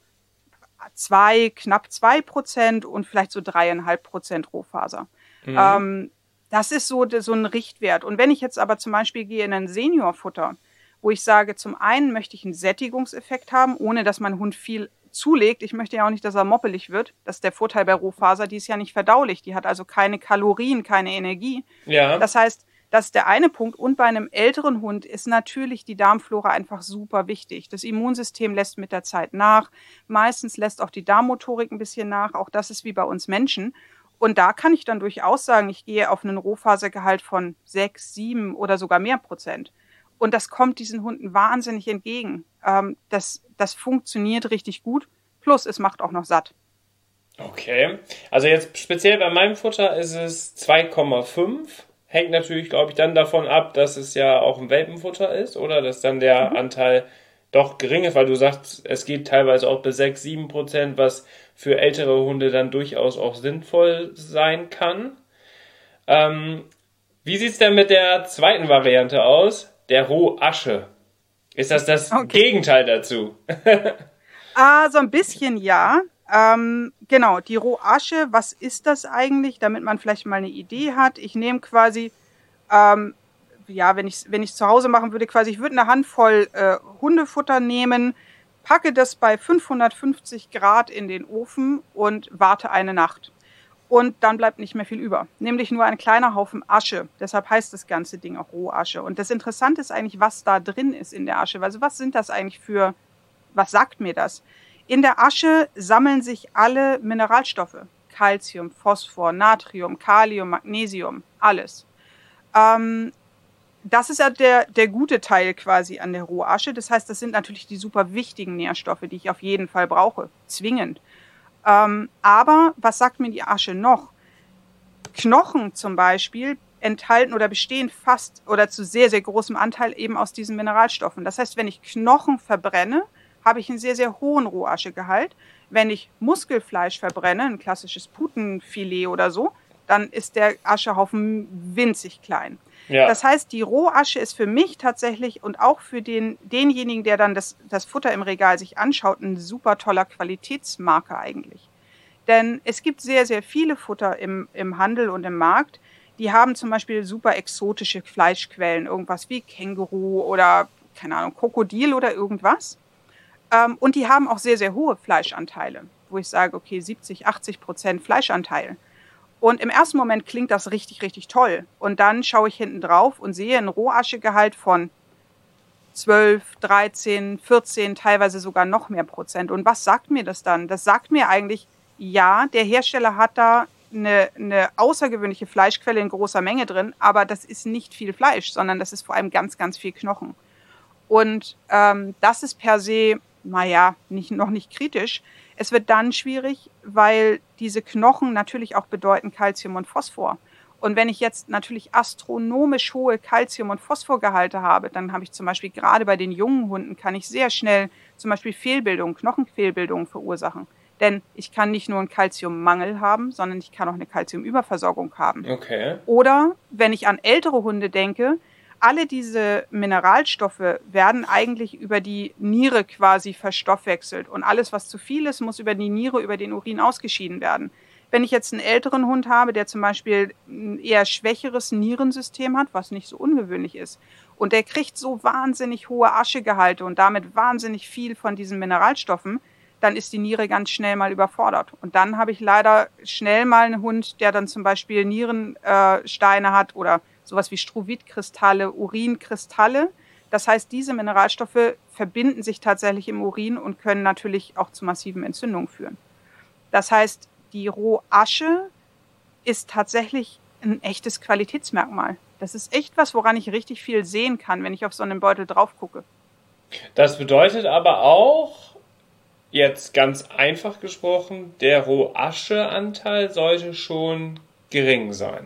knapp 2% und vielleicht so 3,5% Rohfaser. Das ist so ein Richtwert. Und wenn ich jetzt aber zum Beispiel gehe in ein Seniorfutter, wo ich sage, zum einen möchte ich einen Sättigungseffekt haben, ohne dass mein Hund viel zulegt. Ich möchte ja auch nicht, dass er moppelig wird. Das ist der Vorteil bei Rohfaser. Die ist ja nicht verdaulich. Die hat also keine Kalorien, keine Energie. Ja. Das heißt, das ist der eine Punkt. Und bei einem älteren Hund ist natürlich die Darmflora einfach super wichtig. Das Immunsystem lässt mit der Zeit nach. Meistens lässt auch die Darmmotorik ein bisschen nach. Auch das ist wie bei uns Menschen. Und da kann ich dann durchaus sagen, ich gehe auf einen Rohfasergehalt von 6, 7 oder sogar mehr Prozent. Und das kommt diesen Hunden wahnsinnig entgegen. Das funktioniert richtig gut. Plus, es macht auch noch satt. Okay. Also jetzt speziell bei meinem Futter ist es 2,5. Hängt natürlich, glaube ich, dann davon ab, dass es ja auch ein Welpenfutter ist, oder? Dass dann der Anteil doch gering ist, weil du sagst, es geht teilweise auch bis 6, 7%, was für ältere Hunde dann durchaus auch sinnvoll sein kann. Wie sieht's denn mit der zweiten Variante aus? Der Rohasche. Ist das Gegenteil dazu? So ein bisschen ja. Genau, die Rohasche, was ist das eigentlich, damit man vielleicht mal eine Idee hat? Ich nehme quasi, wenn ich zu Hause machen würde, ich würde eine Handvoll Hundefutter nehmen, packe das bei 550 Grad in den Ofen und warte eine Nacht. Und dann bleibt nicht mehr viel über. Nämlich nur ein kleiner Haufen Asche. Deshalb heißt das ganze Ding auch Rohasche. Und das Interessante ist eigentlich, was da drin ist in der Asche. Also was sind das eigentlich was sagt mir das? In der Asche sammeln sich alle Mineralstoffe. Calcium, Phosphor, Natrium, Kalium, Magnesium, alles. Das ist ja der gute Teil quasi an der Rohasche. Das heißt, das sind natürlich die super wichtigen Nährstoffe, die ich auf jeden Fall brauche. Zwingend. Aber was sagt mir die Asche noch? Knochen zum Beispiel enthalten oder bestehen fast oder zu sehr, sehr großem Anteil eben aus diesen Mineralstoffen. Das heißt, wenn ich Knochen verbrenne, habe ich einen sehr, sehr hohen Rohaschegehalt. Wenn ich Muskelfleisch verbrenne, ein klassisches Putenfilet oder so, dann ist der Aschehaufen winzig klein. Ja. Das heißt, die Rohasche ist für mich tatsächlich und auch für denjenigen, der dann das Futter im Regal sich anschaut, ein super toller Qualitätsmarker eigentlich. Denn es gibt sehr, sehr viele Futter im Handel und im Markt, die haben zum Beispiel super exotische Fleischquellen, irgendwas wie Känguru oder, keine Ahnung, Krokodil oder irgendwas. Und die haben auch sehr, sehr hohe Fleischanteile, wo ich sage, okay, 70-80% Fleischanteil. Und im ersten Moment klingt das richtig, richtig toll. Und dann schaue ich hinten drauf und sehe einen Rohaschegehalt von 12, 13, 14, teilweise sogar noch mehr Prozent. Und was sagt mir das dann? Das sagt mir eigentlich, ja, der Hersteller hat da eine außergewöhnliche Fleischquelle in großer Menge drin, aber das ist nicht viel Fleisch, sondern das ist vor allem ganz, ganz viel Knochen. Und das ist per se, noch nicht kritisch. Es wird dann schwierig, weil diese Knochen natürlich auch bedeuten Calcium und Phosphor. Und wenn ich jetzt natürlich astronomisch hohe Calcium- und Phosphorgehalte habe, dann habe ich zum Beispiel gerade bei den jungen Hunden, kann ich sehr schnell zum Beispiel Knochenfehlbildungen verursachen. Denn ich kann nicht nur einen Calciummangel haben, sondern ich kann auch eine Calciumüberversorgung haben. Okay. Oder wenn ich an ältere Hunde denke, alle diese Mineralstoffe werden eigentlich über die Niere quasi verstoffwechselt. Und alles, was zu viel ist, muss über die Niere, über den Urin ausgeschieden werden. Wenn ich jetzt einen älteren Hund habe, der zum Beispiel ein eher schwächeres Nierensystem hat, was nicht so ungewöhnlich ist, und der kriegt so wahnsinnig hohe Aschegehalte und damit wahnsinnig viel von diesen Mineralstoffen, dann ist die Niere ganz schnell mal überfordert. Und dann habe ich leider schnell mal einen Hund, der dann zum Beispiel Nierensteine hat oder sowas wie Struvit-Kristalle, Urinkristalle. Das heißt, diese Mineralstoffe verbinden sich tatsächlich im Urin und können natürlich auch zu massiven Entzündungen führen. Das heißt, die Rohasche ist tatsächlich ein echtes Qualitätsmerkmal. Das ist echt was, woran ich richtig viel sehen kann, wenn ich auf so einen Beutel drauf gucke. Das bedeutet aber auch, jetzt ganz einfach gesprochen, der Rohascheanteil sollte schon gering sein.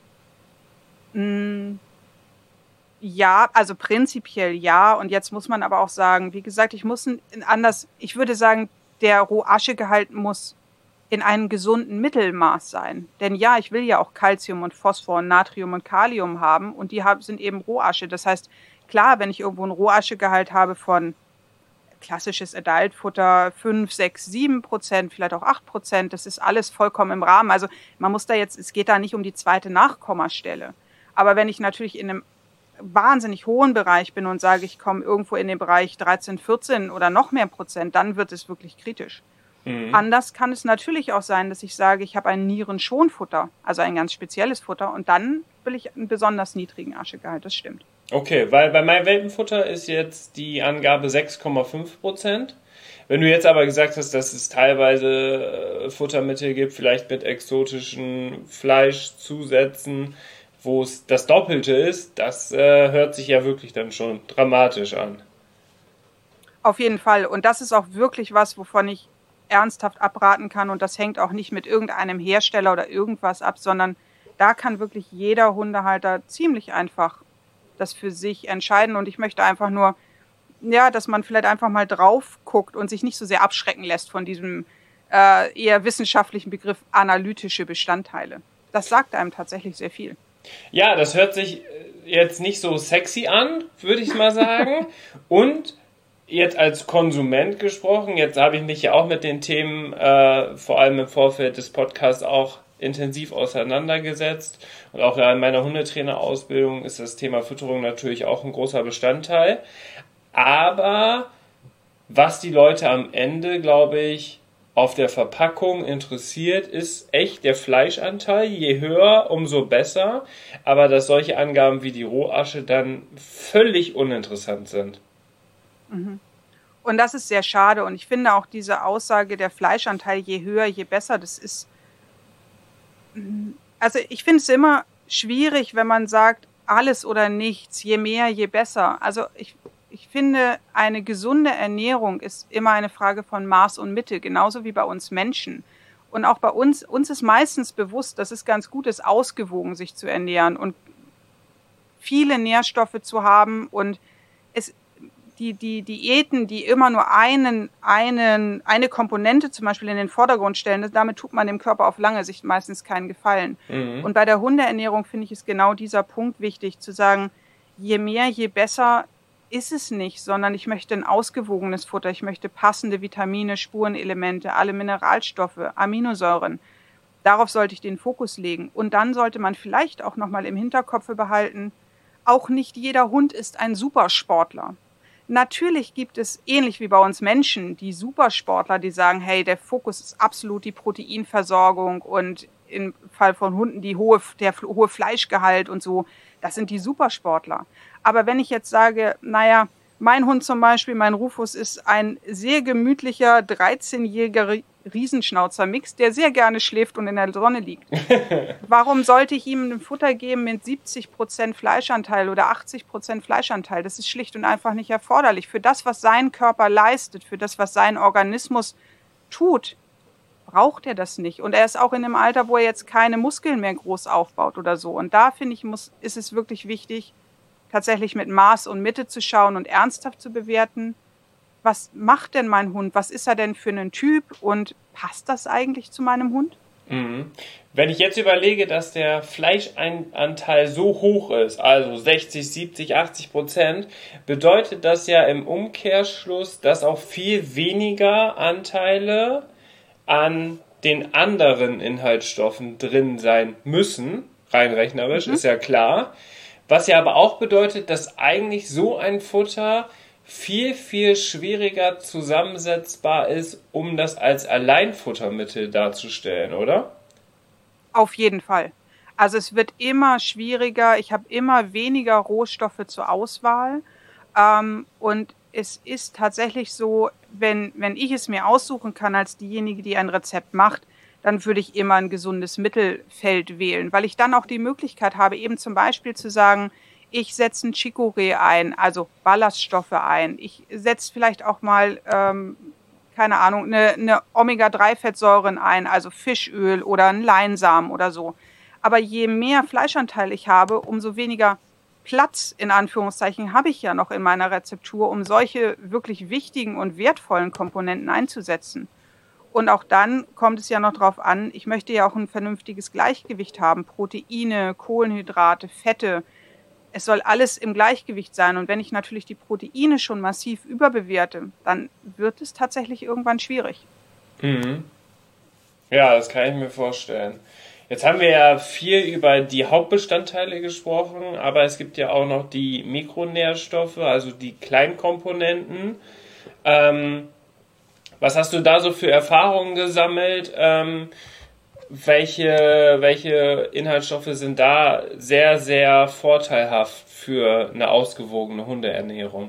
Ja, also prinzipiell ja. Und jetzt muss man aber auch sagen, wie gesagt, ich würde sagen, der Rohaschegehalt muss in einem gesunden Mittelmaß sein. Denn ja, ich will ja auch Calcium und Phosphor und Natrium und Kalium haben und die sind eben Rohasche. Das heißt, klar, wenn ich irgendwo einen Rohaschegehalt habe von klassisches Adultfutter 5, 6, 7%, vielleicht auch 8%, das ist alles vollkommen im Rahmen. Also es geht da nicht um die zweite Nachkommastelle. Aber wenn ich natürlich in einem wahnsinnig hohen Bereich bin und sage, ich komme irgendwo in den Bereich 13, 14 oder noch mehr Prozent, dann wird es wirklich kritisch. Anders kann es natürlich auch sein, dass ich sage, ich habe ein Nierenschonfutter, also ein ganz spezielles Futter und dann will ich einen besonders niedrigen Aschegehalt, das stimmt. Okay, weil bei meinem Welpenfutter ist jetzt die Angabe 6,5%. Wenn du jetzt aber gesagt hast, dass es teilweise Futtermittel gibt, vielleicht mit exotischen Fleischzusätzen, wo es das Doppelte ist, das hört sich ja wirklich dann schon dramatisch an. Auf jeden Fall. Und das ist auch wirklich was, wovon ich ernsthaft abraten kann. Und das hängt auch nicht mit irgendeinem Hersteller oder irgendwas ab, sondern da kann wirklich jeder Hundehalter ziemlich einfach das für sich entscheiden. Und ich möchte einfach nur, ja, dass man vielleicht einfach mal drauf guckt und sich nicht so sehr abschrecken lässt von diesem eher wissenschaftlichen Begriff analytische Bestandteile. Das sagt einem tatsächlich sehr viel. Ja, das hört sich jetzt nicht so sexy an, würde ich mal sagen. Und jetzt als Konsument gesprochen, jetzt habe ich mich ja auch mit den Themen, vor allem im Vorfeld des Podcasts, auch intensiv auseinandergesetzt. Und auch in meiner Hundetrainerausbildung ist das Thema Fütterung natürlich auch ein großer Bestandteil. Aber was die Leute am Ende, glaube ich, auf der Verpackung interessiert, ist echt der Fleischanteil. Je höher, umso besser. Aber dass solche Angaben wie die Rohasche dann völlig uninteressant sind. Und das ist sehr schade. Und ich finde auch diese Aussage, der Fleischanteil je höher, je besser, das ist... Also ich finde es immer schwierig, wenn man sagt, alles oder nichts, je mehr, je besser. Also ich finde, eine gesunde Ernährung ist immer eine Frage von Maß und Mitte, genauso wie bei uns Menschen. Und auch bei uns ist meistens bewusst, dass es ganz gut ist, ausgewogen sich zu ernähren und viele Nährstoffe zu haben. Und die Diäten, die immer nur eine Komponente zum Beispiel in den Vordergrund stellen, damit tut man dem Körper auf lange Sicht meistens keinen Gefallen. Und bei der Hundeernährung finde ich es genau dieser Punkt wichtig, zu sagen, je mehr, je besser ist es nicht, sondern ich möchte ein ausgewogenes Futter, ich möchte passende Vitamine, Spurenelemente, alle Mineralstoffe, Aminosäuren. Darauf sollte ich den Fokus legen. Und dann sollte man vielleicht auch nochmal im Hinterkopf behalten, auch nicht jeder Hund ist ein Supersportler. Natürlich gibt es, ähnlich wie bei uns Menschen, die Supersportler, die sagen, hey, der Fokus ist absolut die Proteinversorgung und im Fall von Hunden der hohe Fleischgehalt und so, das sind die Supersportler. Aber wenn ich jetzt sage, naja, mein Hund zum Beispiel, mein Rufus, ist ein sehr gemütlicher 13-jähriger Riesenschnauzer-Mix, der sehr gerne schläft und in der Sonne liegt. Warum sollte ich ihm ein Futter geben mit 70% Fleischanteil oder 80% Fleischanteil? Das ist schlicht und einfach nicht erforderlich. Für das, was sein Körper leistet, für das, was sein Organismus tut, braucht er das nicht. Und er ist auch in einem Alter, wo er jetzt keine Muskeln mehr groß aufbaut oder so. Und da, finde ich, ist es wirklich wichtig, tatsächlich mit Maß und Mitte zu schauen und ernsthaft zu bewerten. was macht denn mein Hund? Was ist er denn für ein Typ? Und passt das eigentlich zu meinem Hund? Mhm. Wenn ich jetzt überlege, dass der Fleischanteil so hoch ist, also 60, 70, 80%, bedeutet das ja im Umkehrschluss, dass auch viel weniger Anteile an den anderen Inhaltsstoffen drin sein müssen, rein rechnerisch, ist ja klar. Was ja aber auch bedeutet, dass eigentlich so ein Futter viel, viel schwieriger zusammensetzbar ist, um das als Alleinfuttermittel darzustellen, oder? Auf jeden Fall. Also es wird immer schwieriger. Ich habe immer weniger Rohstoffe zur Auswahl. Und es ist tatsächlich so, wenn ich es mir aussuchen kann als diejenige, die ein Rezept macht, dann würde ich immer ein gesundes Mittelfeld wählen, weil ich dann auch die Möglichkeit habe, eben zum Beispiel zu sagen, ich setze ein Chicorée ein, also Ballaststoffe ein. Ich setze vielleicht auch mal, keine Ahnung, eine Omega-3-Fettsäuren ein, also Fischöl oder ein Leinsamen oder so. Aber je mehr Fleischanteil ich habe, umso weniger Platz, in Anführungszeichen, habe ich ja noch in meiner Rezeptur, um solche wirklich wichtigen und wertvollen Komponenten einzusetzen. Und auch dann kommt es ja noch drauf an, ich möchte ja auch ein vernünftiges Gleichgewicht haben. Proteine, Kohlenhydrate, Fette. Es soll alles im Gleichgewicht sein. Und wenn ich natürlich die Proteine schon massiv überbewerte, dann wird es tatsächlich irgendwann schwierig. Mhm. Ja, das kann ich mir vorstellen. Jetzt haben wir ja viel über die Hauptbestandteile gesprochen, aber es gibt ja auch noch die Mikronährstoffe, also die Kleinkomponenten. Was hast du da so für Erfahrungen gesammelt? Welche Inhaltsstoffe sind da sehr, sehr vorteilhaft für eine ausgewogene Hundeernährung?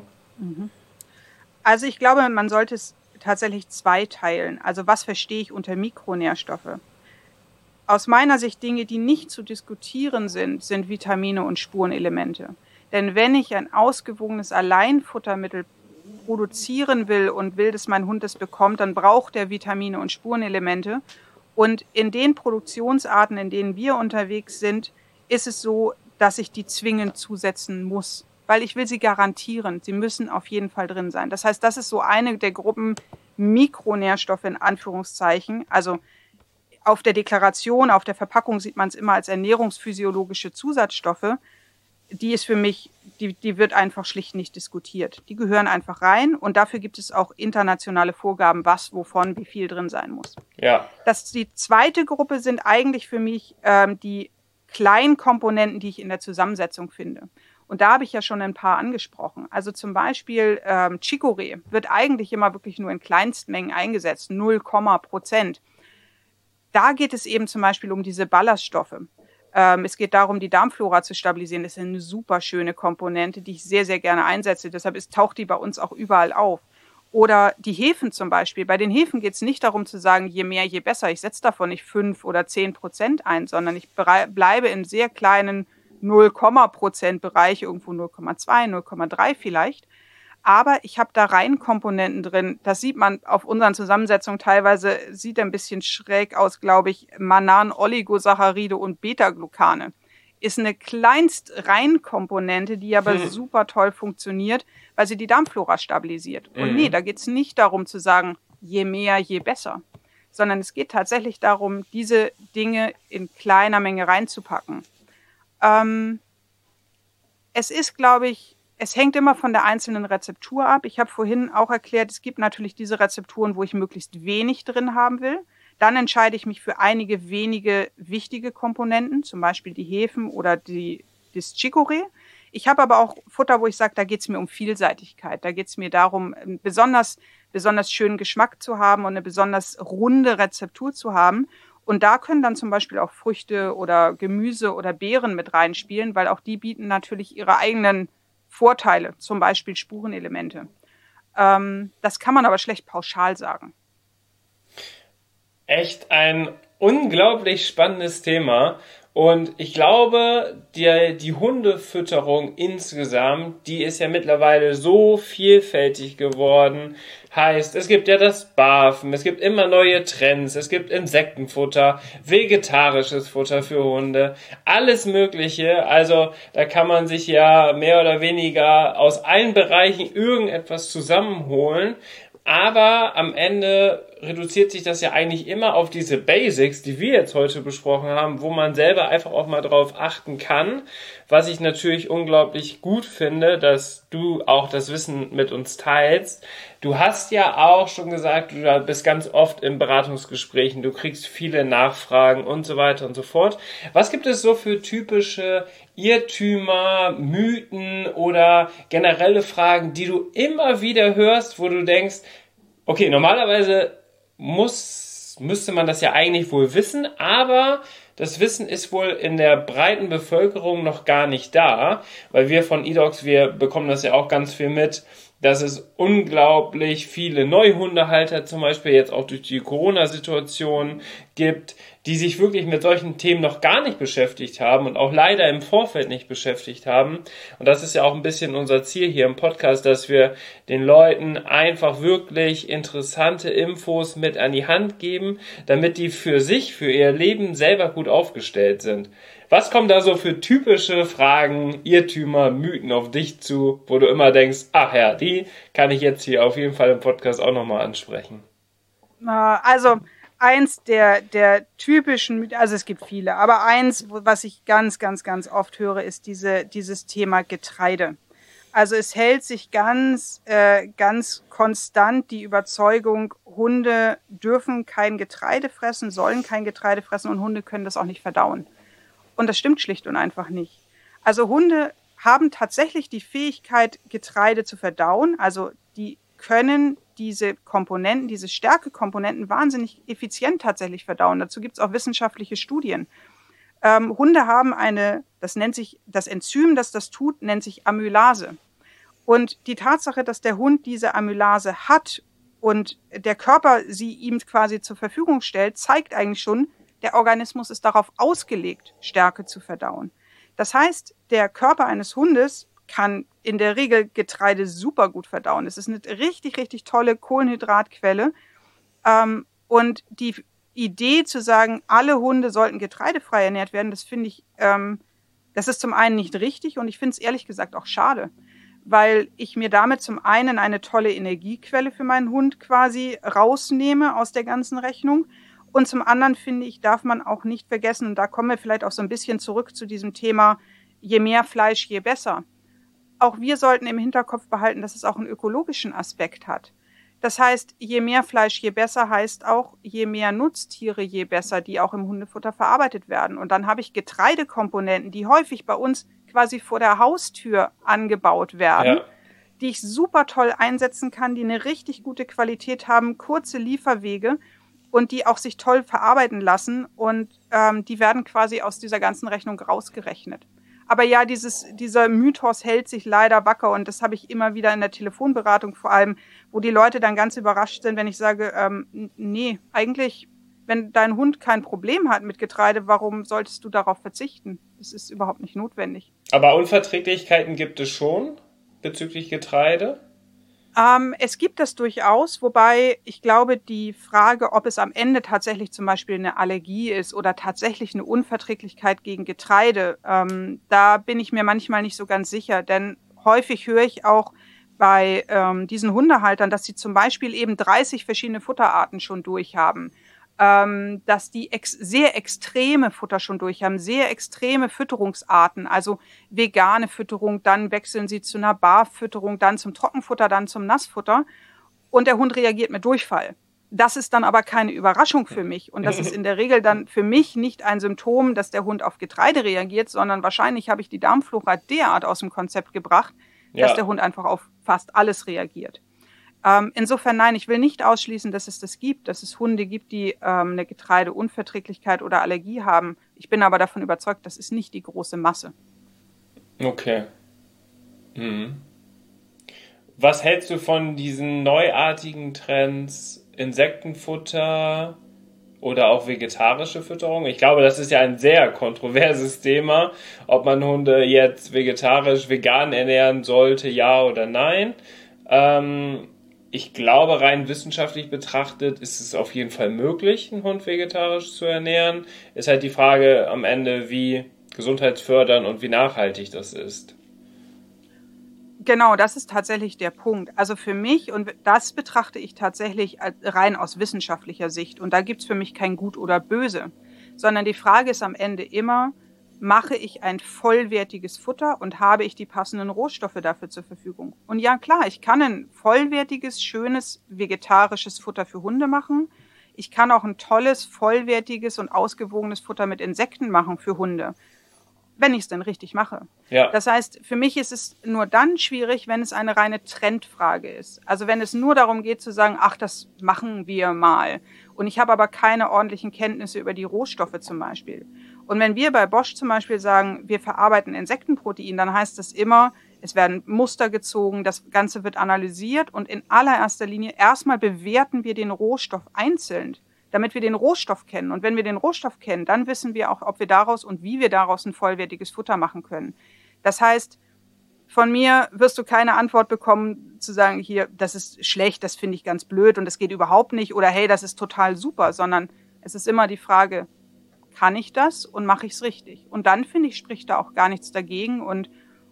Also ich glaube, man sollte es tatsächlich zweiteilen. Also was verstehe ich unter Mikronährstoffe? Aus meiner Sicht Dinge, die nicht zu diskutieren sind, sind Vitamine und Spurenelemente. Denn wenn ich ein ausgewogenes Alleinfuttermittel produzieren will und will, dass mein Hund es bekommt, dann braucht er Vitamine und Spurenelemente. Und in den Produktionsarten, in denen wir unterwegs sind, ist es so, dass ich die zwingend zusetzen muss, weil ich will sie garantieren. Sie müssen auf jeden Fall drin sein. Das heißt, das ist so eine der Gruppen Mikronährstoffe in Anführungszeichen. Also auf der Deklaration, auf der Verpackung sieht man es immer als ernährungsphysiologische Zusatzstoffe. Die ist für mich, die wird einfach schlicht nicht diskutiert. Die gehören einfach rein und dafür gibt es auch internationale Vorgaben, was, wovon, wie viel drin sein muss. Ja. Die zweite Gruppe sind eigentlich für mich die kleinen Komponenten, die ich in der Zusammensetzung finde. Und da habe ich ja schon ein paar angesprochen. Also zum Beispiel Chicorée wird eigentlich immer wirklich nur in Kleinstmengen eingesetzt, 0,%. Da geht es eben zum Beispiel um diese Ballaststoffe. Es geht darum, die Darmflora zu stabilisieren. Das ist eine super schöne Komponente, die ich sehr, sehr gerne einsetze. Deshalb taucht die bei uns auch überall auf. Oder die Hefen zum Beispiel. Bei den Hefen geht es nicht darum zu sagen, je mehr, je besser. Ich setze davon nicht 5 oder 10% ein, sondern ich bleibe in sehr kleinen 0,% Bereich, irgendwo 0,2, 0,3 vielleicht. Aber ich habe da Reihenkomponenten drin. Das sieht man auf unseren Zusammensetzungen teilweise, sieht ein bisschen schräg aus, glaube ich. Manan, Oligosaccharide und Beta-Glucane. Ist eine Kleinst-Reihenkomponente, die aber super toll funktioniert, weil sie die Darmflora stabilisiert. Und nee, da geht es nicht darum zu sagen, je mehr, je besser. Sondern es geht tatsächlich darum, diese Dinge in kleiner Menge reinzupacken. Es ist, glaube ich, es hängt immer von der einzelnen Rezeptur ab. Ich habe vorhin auch erklärt, es gibt natürlich diese Rezepturen, wo ich möglichst wenig drin haben will. Dann entscheide ich mich für einige wenige wichtige Komponenten, zum Beispiel die Hefen oder das Chicorée. Ich habe aber auch Futter, wo ich sage, da geht es mir um Vielseitigkeit. Da geht es mir darum, einen besonders schönen Geschmack zu haben und eine besonders runde Rezeptur zu haben. Und da können dann zum Beispiel auch Früchte oder Gemüse oder Beeren mit reinspielen, weil auch die bieten natürlich ihre eigenen Vorteile, zum Beispiel Spurenelemente. Das kann man aber schlecht pauschal sagen. Echt ein unglaublich spannendes Thema. Und ich glaube, die Hundefütterung insgesamt, die ist ja mittlerweile so vielfältig geworden, Heißt, es gibt ja das Barfen, es gibt immer neue Trends, es gibt Insektenfutter, vegetarisches Futter für Hunde, alles Mögliche. Also da kann man sich ja mehr oder weniger aus allen Bereichen irgendetwas zusammenholen. Aber am Ende reduziert sich das ja eigentlich immer auf diese Basics, die wir jetzt heute besprochen haben, wo man selber einfach auch mal drauf achten kann. Was ich natürlich unglaublich gut finde, dass du auch das Wissen mit uns teilst. Du hast ja auch schon gesagt, du bist ganz oft in Beratungsgesprächen, du kriegst viele Nachfragen und so weiter und so fort. Was gibt es so für typische Irrtümer, Mythen oder generelle Fragen, die du immer wieder hörst, wo du denkst, okay, normalerweise müsste man das ja eigentlich wohl wissen, aber das Wissen ist wohl in der breiten Bevölkerung noch gar nicht da, weil wir von eDogs, wir bekommen das ja auch ganz viel mit, dass es unglaublich viele Neuhundehalter zum Beispiel jetzt auch durch die Corona-Situation gibt, die sich wirklich mit solchen Themen noch gar nicht beschäftigt haben und auch leider im Vorfeld nicht beschäftigt haben. Und das ist ja auch ein bisschen unser Ziel hier im Podcast, dass wir den Leuten einfach wirklich interessante Infos mit an die Hand geben, damit die für sich, für ihr Leben selber gut aufgestellt sind. Was kommen da so für typische Fragen, Irrtümer, Mythen auf dich zu, wo du immer denkst, ach ja, die kann ich jetzt hier auf jeden Fall im Podcast auch nochmal ansprechen? Also eins der typischen, also es gibt viele, aber eins, was ich ganz, ganz, ganz oft höre, ist dieses Thema Getreide. Also es hält sich ganz konstant die Überzeugung, Hunde dürfen kein Getreide fressen, sollen kein Getreide fressen und Hunde können das auch nicht verdauen. Und das stimmt schlicht und einfach nicht. Also Hunde haben tatsächlich die Fähigkeit, Getreide zu verdauen. Also die können diese Komponenten, diese Stärkekomponenten wahnsinnig effizient tatsächlich verdauen. Dazu gibt es auch wissenschaftliche Studien. Hunde haben das nennt sich, das Enzym, das tut, nennt sich Amylase. Und die Tatsache, dass der Hund diese Amylase hat und der Körper sie ihm quasi zur Verfügung stellt, zeigt eigentlich schon, der Organismus ist darauf ausgelegt, Stärke zu verdauen. Das heißt, der Körper eines Hundes kann in der Regel Getreide super gut verdauen. Es ist eine richtig, richtig tolle Kohlenhydratquelle. Und die Idee zu sagen, alle Hunde sollten getreidefrei ernährt werden, das finde ich, das ist zum einen nicht richtig und ich finde es ehrlich gesagt auch schade, weil ich mir damit zum einen eine tolle Energiequelle für meinen Hund quasi rausnehme aus der ganzen Rechnung. Und zum anderen finde ich, darf man auch nicht vergessen, und da kommen wir vielleicht auch so ein bisschen zurück zu diesem Thema, je mehr Fleisch, je besser. Auch wir sollten im Hinterkopf behalten, dass es auch einen ökologischen Aspekt hat. Das heißt, je mehr Fleisch, je besser heißt auch, je mehr Nutztiere, je besser, die auch im Hundefutter verarbeitet werden. Und dann habe ich Getreidekomponenten, die häufig bei uns quasi vor der Haustür angebaut werden, die ich super toll einsetzen kann, die eine richtig gute Qualität haben, kurze Lieferwege und die auch sich toll verarbeiten lassen und die werden quasi aus dieser ganzen Rechnung rausgerechnet. Aber ja, dieser Mythos hält sich leider wacker und das habe ich immer wieder in der Telefonberatung vor allem, wo die Leute dann ganz überrascht sind, wenn ich sage, nee, eigentlich, wenn dein Hund kein Problem hat mit Getreide, warum solltest du darauf verzichten? Das ist überhaupt nicht notwendig. Aber Unverträglichkeiten gibt es schon bezüglich Getreide? Es gibt das durchaus, wobei ich glaube, die Frage, ob es am Ende tatsächlich zum Beispiel eine Allergie ist oder tatsächlich eine Unverträglichkeit gegen Getreide, da bin ich mir manchmal nicht so ganz sicher, denn häufig höre ich auch bei diesen Hundehaltern, dass sie zum Beispiel eben 30 verschiedene Futterarten schon durchhaben, dass die sehr extreme Futter schon durchhaben, sehr extreme Fütterungsarten, also vegane Fütterung, dann wechseln sie zu einer Barfütterung, dann zum Trockenfutter, dann zum Nassfutter und der Hund reagiert mit Durchfall. Das ist dann aber keine Überraschung für mich und das ist in der Regel dann für mich nicht ein Symptom, dass der Hund auf Getreide reagiert, sondern wahrscheinlich habe ich die Darmflora derart aus dem Konzept gebracht, dass der Hund einfach auf fast alles reagiert. Insofern nein, ich will nicht ausschließen, dass es das gibt, dass es Hunde gibt, die eine Getreideunverträglichkeit oder Allergie haben. Ich bin aber davon überzeugt, das ist nicht die große Masse. Okay. Mhm. Was hältst du von diesen neuartigen Trends, Insektenfutter oder auch vegetarische Fütterung? Ich glaube, das ist ja ein sehr kontroverses Thema, ob man Hunde jetzt vegetarisch, vegan ernähren sollte, ja oder nein. ich glaube, rein wissenschaftlich betrachtet ist es auf jeden Fall möglich, einen Hund vegetarisch zu ernähren. Ist halt die Frage am Ende, wie gesundheitsfördernd und wie nachhaltig das ist. Genau, das ist tatsächlich der Punkt. Also für mich, und das betrachte ich tatsächlich rein aus wissenschaftlicher Sicht, und da gibt's für mich kein Gut oder Böse, sondern die Frage ist am Ende immer, mache ich ein vollwertiges Futter und habe ich die passenden Rohstoffe dafür zur Verfügung? Und ja, klar, ich kann ein vollwertiges, schönes, vegetarisches Futter für Hunde machen. Ich kann auch ein tolles, vollwertiges und ausgewogenes Futter mit Insekten machen für Hunde, wenn ich es denn richtig mache. Ja. Das heißt, für mich ist es nur dann schwierig, wenn es eine reine Trendfrage ist. Also wenn es nur darum geht zu sagen, ach, das machen wir mal. Und ich habe aber keine ordentlichen Kenntnisse über die Rohstoffe zum Beispiel. Und wenn wir bei Bosch zum Beispiel sagen, wir verarbeiten Insektenprotein, dann heißt das immer, es werden Muster gezogen, das Ganze wird analysiert und in allererster Linie erstmal bewerten wir den Rohstoff einzeln, damit wir den Rohstoff kennen. Und wenn wir den Rohstoff kennen, dann wissen wir auch, ob wir daraus und wie wir daraus ein vollwertiges Futter machen können. Das heißt, von mir wirst du keine Antwort bekommen, zu sagen, hier, das ist schlecht, das finde ich ganz blöd und das geht überhaupt nicht oder hey, das ist total super, sondern es ist immer die Frage, kann ich das und mache ich es richtig? Und dann, finde ich, spricht da auch gar nichts dagegen. Und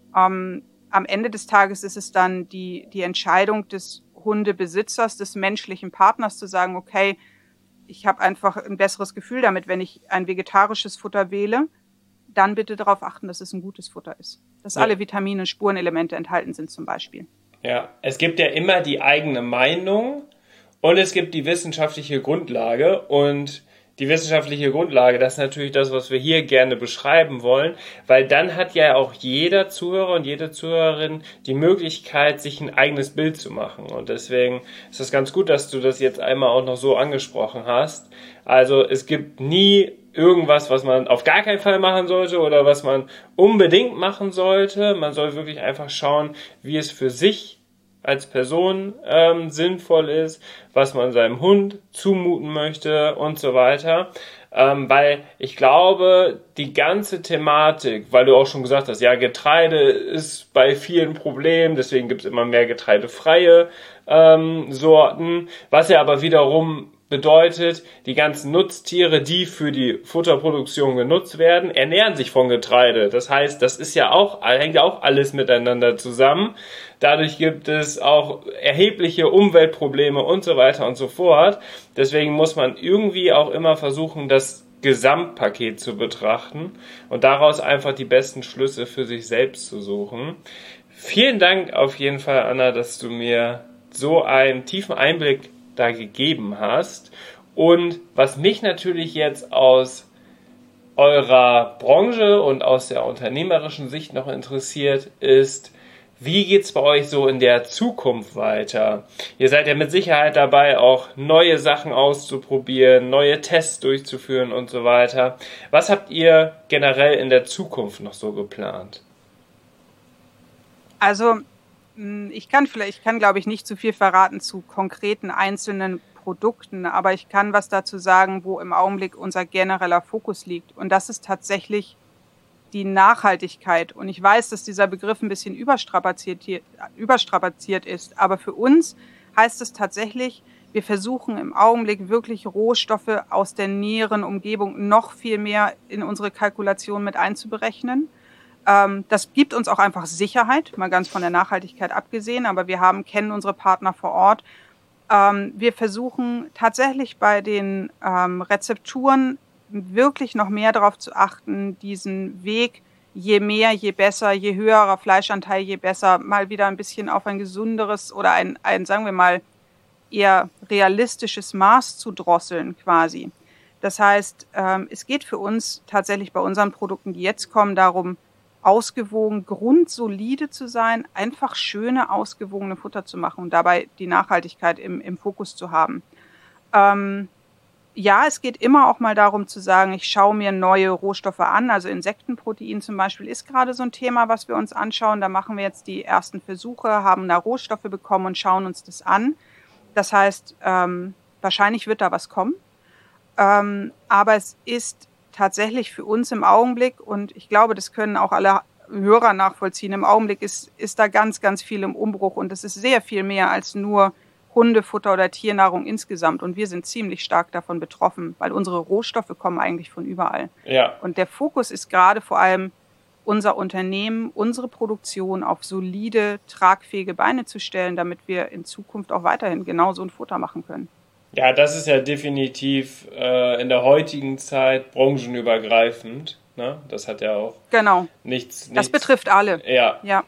am Ende des Tages ist es dann die Entscheidung des Hundebesitzers, des menschlichen Partners zu sagen, okay, ich habe einfach ein besseres Gefühl damit, wenn ich ein vegetarisches Futter wähle, dann bitte darauf achten, dass es ein gutes Futter ist. Dass alle Vitamine und Spurenelemente enthalten sind zum Beispiel. Ja, es gibt ja immer die eigene Meinung und es gibt die wissenschaftliche Grundlage und die wissenschaftliche Grundlage, das ist natürlich das, was wir hier gerne beschreiben wollen, weil dann hat ja auch jeder Zuhörer und jede Zuhörerin die Möglichkeit, sich ein eigenes Bild zu machen. Und deswegen ist es ganz gut, dass du das jetzt einmal auch noch so angesprochen hast. Also es gibt nie irgendwas, was man auf gar keinen Fall machen sollte oder was man unbedingt machen sollte. Man soll wirklich einfach schauen, wie es für sich als Person sinnvoll ist, was man seinem Hund zumuten möchte und so weiter. Weil ich glaube, die ganze Thematik, weil du auch schon gesagt hast, ja, Getreide ist bei vielen Problemen, deswegen gibt es immer mehr getreidefreie Sorten, was ja aber wiederum bedeutet, die ganzen Nutztiere, die für die Futterproduktion genutzt werden, ernähren sich von Getreide. Das heißt, das ist ja auch, hängt ja auch alles miteinander zusammen. Dadurch gibt es auch erhebliche Umweltprobleme und so weiter und so fort. Deswegen muss man irgendwie auch immer versuchen, das Gesamtpaket zu betrachten und daraus einfach die besten Schlüsse für sich selbst zu suchen. Vielen Dank auf jeden Fall, Anna, dass du mir so einen tiefen Einblick da gegeben hast. Und was mich natürlich jetzt aus eurer Branche und aus der unternehmerischen Sicht noch interessiert, ist, wie geht's bei euch so in der Zukunft weiter? Ihr seid ja mit Sicherheit dabei, auch neue Sachen auszuprobieren, neue Tests durchzuführen und so weiter. Was habt ihr generell in der Zukunft noch so geplant? Also ich kann, glaube ich, nicht zu viel verraten zu konkreten einzelnen Produkten, aber ich kann was dazu sagen, wo im Augenblick unser genereller Fokus liegt. Und das ist tatsächlich die Nachhaltigkeit. Und ich weiß, dass dieser Begriff ein bisschen überstrapaziert ist, aber für uns heißt es tatsächlich, wir versuchen im Augenblick wirklich Rohstoffe aus der näheren Umgebung noch viel mehr in unsere Kalkulation mit einzuberechnen. Das gibt uns auch einfach Sicherheit, mal ganz von der Nachhaltigkeit abgesehen, aber wir kennen unsere Partner vor Ort. Wir versuchen tatsächlich bei den Rezepturen wirklich noch mehr darauf zu achten, diesen Weg, je mehr, je besser, je höherer Fleischanteil, je besser, mal wieder ein bisschen auf ein gesunderes oder ein sagen wir mal, eher realistisches Maß zu drosseln quasi. Das heißt, es geht für uns tatsächlich bei unseren Produkten, die jetzt kommen, darum, ausgewogen, grundsolide zu sein, einfach schöne, ausgewogene Futter zu machen und dabei die Nachhaltigkeit im Fokus zu haben. Ja, es geht immer auch mal darum zu sagen, ich schaue mir neue Rohstoffe an, also Insektenprotein zum Beispiel ist gerade so ein Thema, was wir uns anschauen. Da machen wir jetzt die ersten Versuche, haben da Rohstoffe bekommen und schauen uns das an. Das heißt, wahrscheinlich wird da was kommen. Aber es ist tatsächlich für uns im Augenblick, und ich glaube, das können auch alle Hörer nachvollziehen, im Augenblick ist da ganz, ganz viel im Umbruch und es ist sehr viel mehr als nur Hundefutter oder Tiernahrung insgesamt. Und wir sind ziemlich stark davon betroffen, weil unsere Rohstoffe kommen eigentlich von überall. Ja. Und der Fokus ist gerade vor allem, unser Unternehmen, unsere Produktion auf solide, tragfähige Beine zu stellen, damit wir in Zukunft auch weiterhin genau so ein Futter machen können. Ja, das ist ja definitiv in der heutigen Zeit branchenübergreifend. Ne? Das hat ja auch nichts. Das betrifft alle. Ja.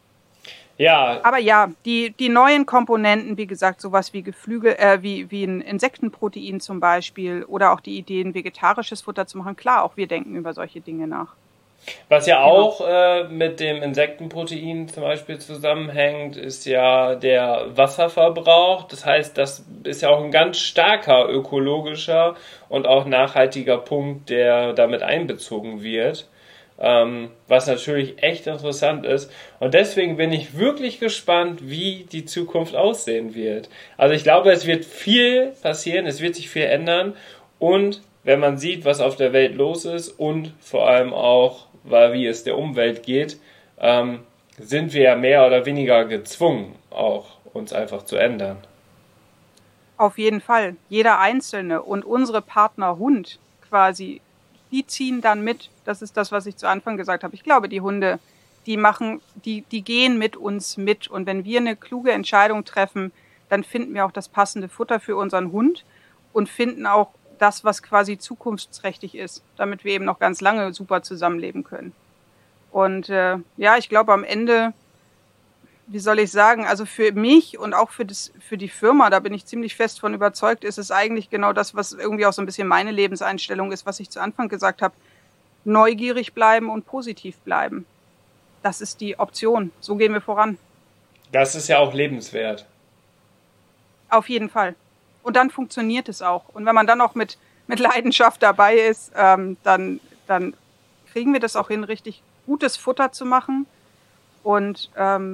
Aber ja, die neuen Komponenten, wie gesagt, sowas wie wie ein Insektenprotein zum Beispiel oder auch die Ideen, vegetarisches Futter zu machen, klar, auch wir denken über solche Dinge nach. Was ja auch mit dem Insektenprotein zum Beispiel zusammenhängt, ist ja der Wasserverbrauch. Das heißt, das ist ja auch ein ganz starker ökologischer und auch nachhaltiger Punkt, der damit einbezogen wird. Was natürlich echt interessant ist. Und deswegen bin ich wirklich gespannt, wie die Zukunft aussehen wird. Also ich glaube, es wird viel passieren, es wird sich viel ändern. Und wenn man sieht, was auf der Welt los ist und vor allem auch, wie es der Umwelt geht, sind wir ja mehr oder weniger gezwungen, auch uns einfach zu ändern. Auf jeden Fall. Jeder Einzelne und unsere Partner Hund quasi, die ziehen dann mit. Das ist das, was ich zu Anfang gesagt habe. Ich glaube, die Hunde, die gehen mit uns mit. Und wenn wir eine kluge Entscheidung treffen, dann finden wir auch das passende Futter für unseren Hund und finden auch das, was quasi zukunftsträchtig ist, damit wir eben noch ganz lange super zusammenleben können. Und ich glaube am Ende, wie soll ich sagen, also für mich und auch für die Firma, da bin ich ziemlich fest von überzeugt, ist es eigentlich genau das, was irgendwie auch so ein bisschen meine Lebenseinstellung ist, was ich zu Anfang gesagt habe. Neugierig bleiben und positiv bleiben. Das ist die Option. So gehen wir voran. Das ist ja auch lebenswert. Auf jeden Fall. Und dann funktioniert es auch. Und wenn man dann auch mit Leidenschaft dabei ist, dann kriegen wir das auch hin, richtig gutes Futter zu machen und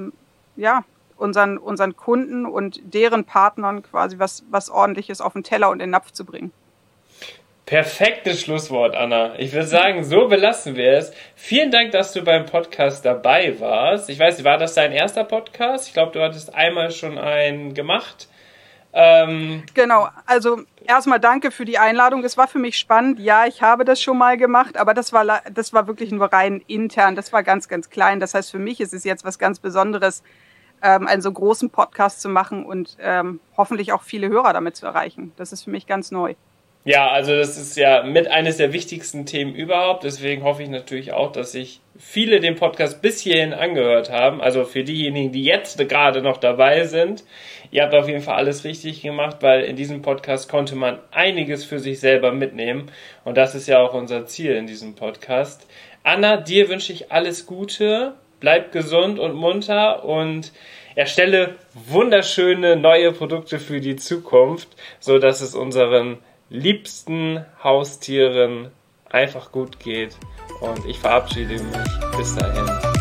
unseren Kunden und deren Partnern quasi was Ordentliches auf den Teller und in den Napf zu bringen. Perfektes Schlusswort, Anna. Ich würde sagen, so belassen wir es. Vielen Dank, dass du beim Podcast dabei warst. Ich weiß, war das dein erster Podcast? Ich glaube, du hattest einmal schon einen gemacht. Genau, also erstmal danke für die Einladung. Es war für mich spannend. Ja, ich habe das schon mal gemacht, aber das war wirklich nur rein intern. Das war ganz, ganz klein. Das heißt, für mich ist es jetzt was ganz Besonderes, einen so großen Podcast zu machen und hoffentlich auch viele Hörer damit zu erreichen. Das ist für mich ganz neu. Ja, also das ist ja mit eines der wichtigsten Themen überhaupt. Deswegen hoffe ich natürlich auch, dass sich viele den Podcast bis hierhin angehört haben. Also für diejenigen, die jetzt gerade noch dabei sind, ihr habt auf jeden Fall alles richtig gemacht, weil in diesem Podcast konnte man einiges für sich selber mitnehmen. Und das ist ja auch unser Ziel in diesem Podcast. Anna, dir wünsche ich alles Gute. Bleib gesund und munter und erstelle wunderschöne neue Produkte für die Zukunft, so dass es unseren liebsten Haustieren einfach gut geht. Und ich verabschiede mich. Bis dahin.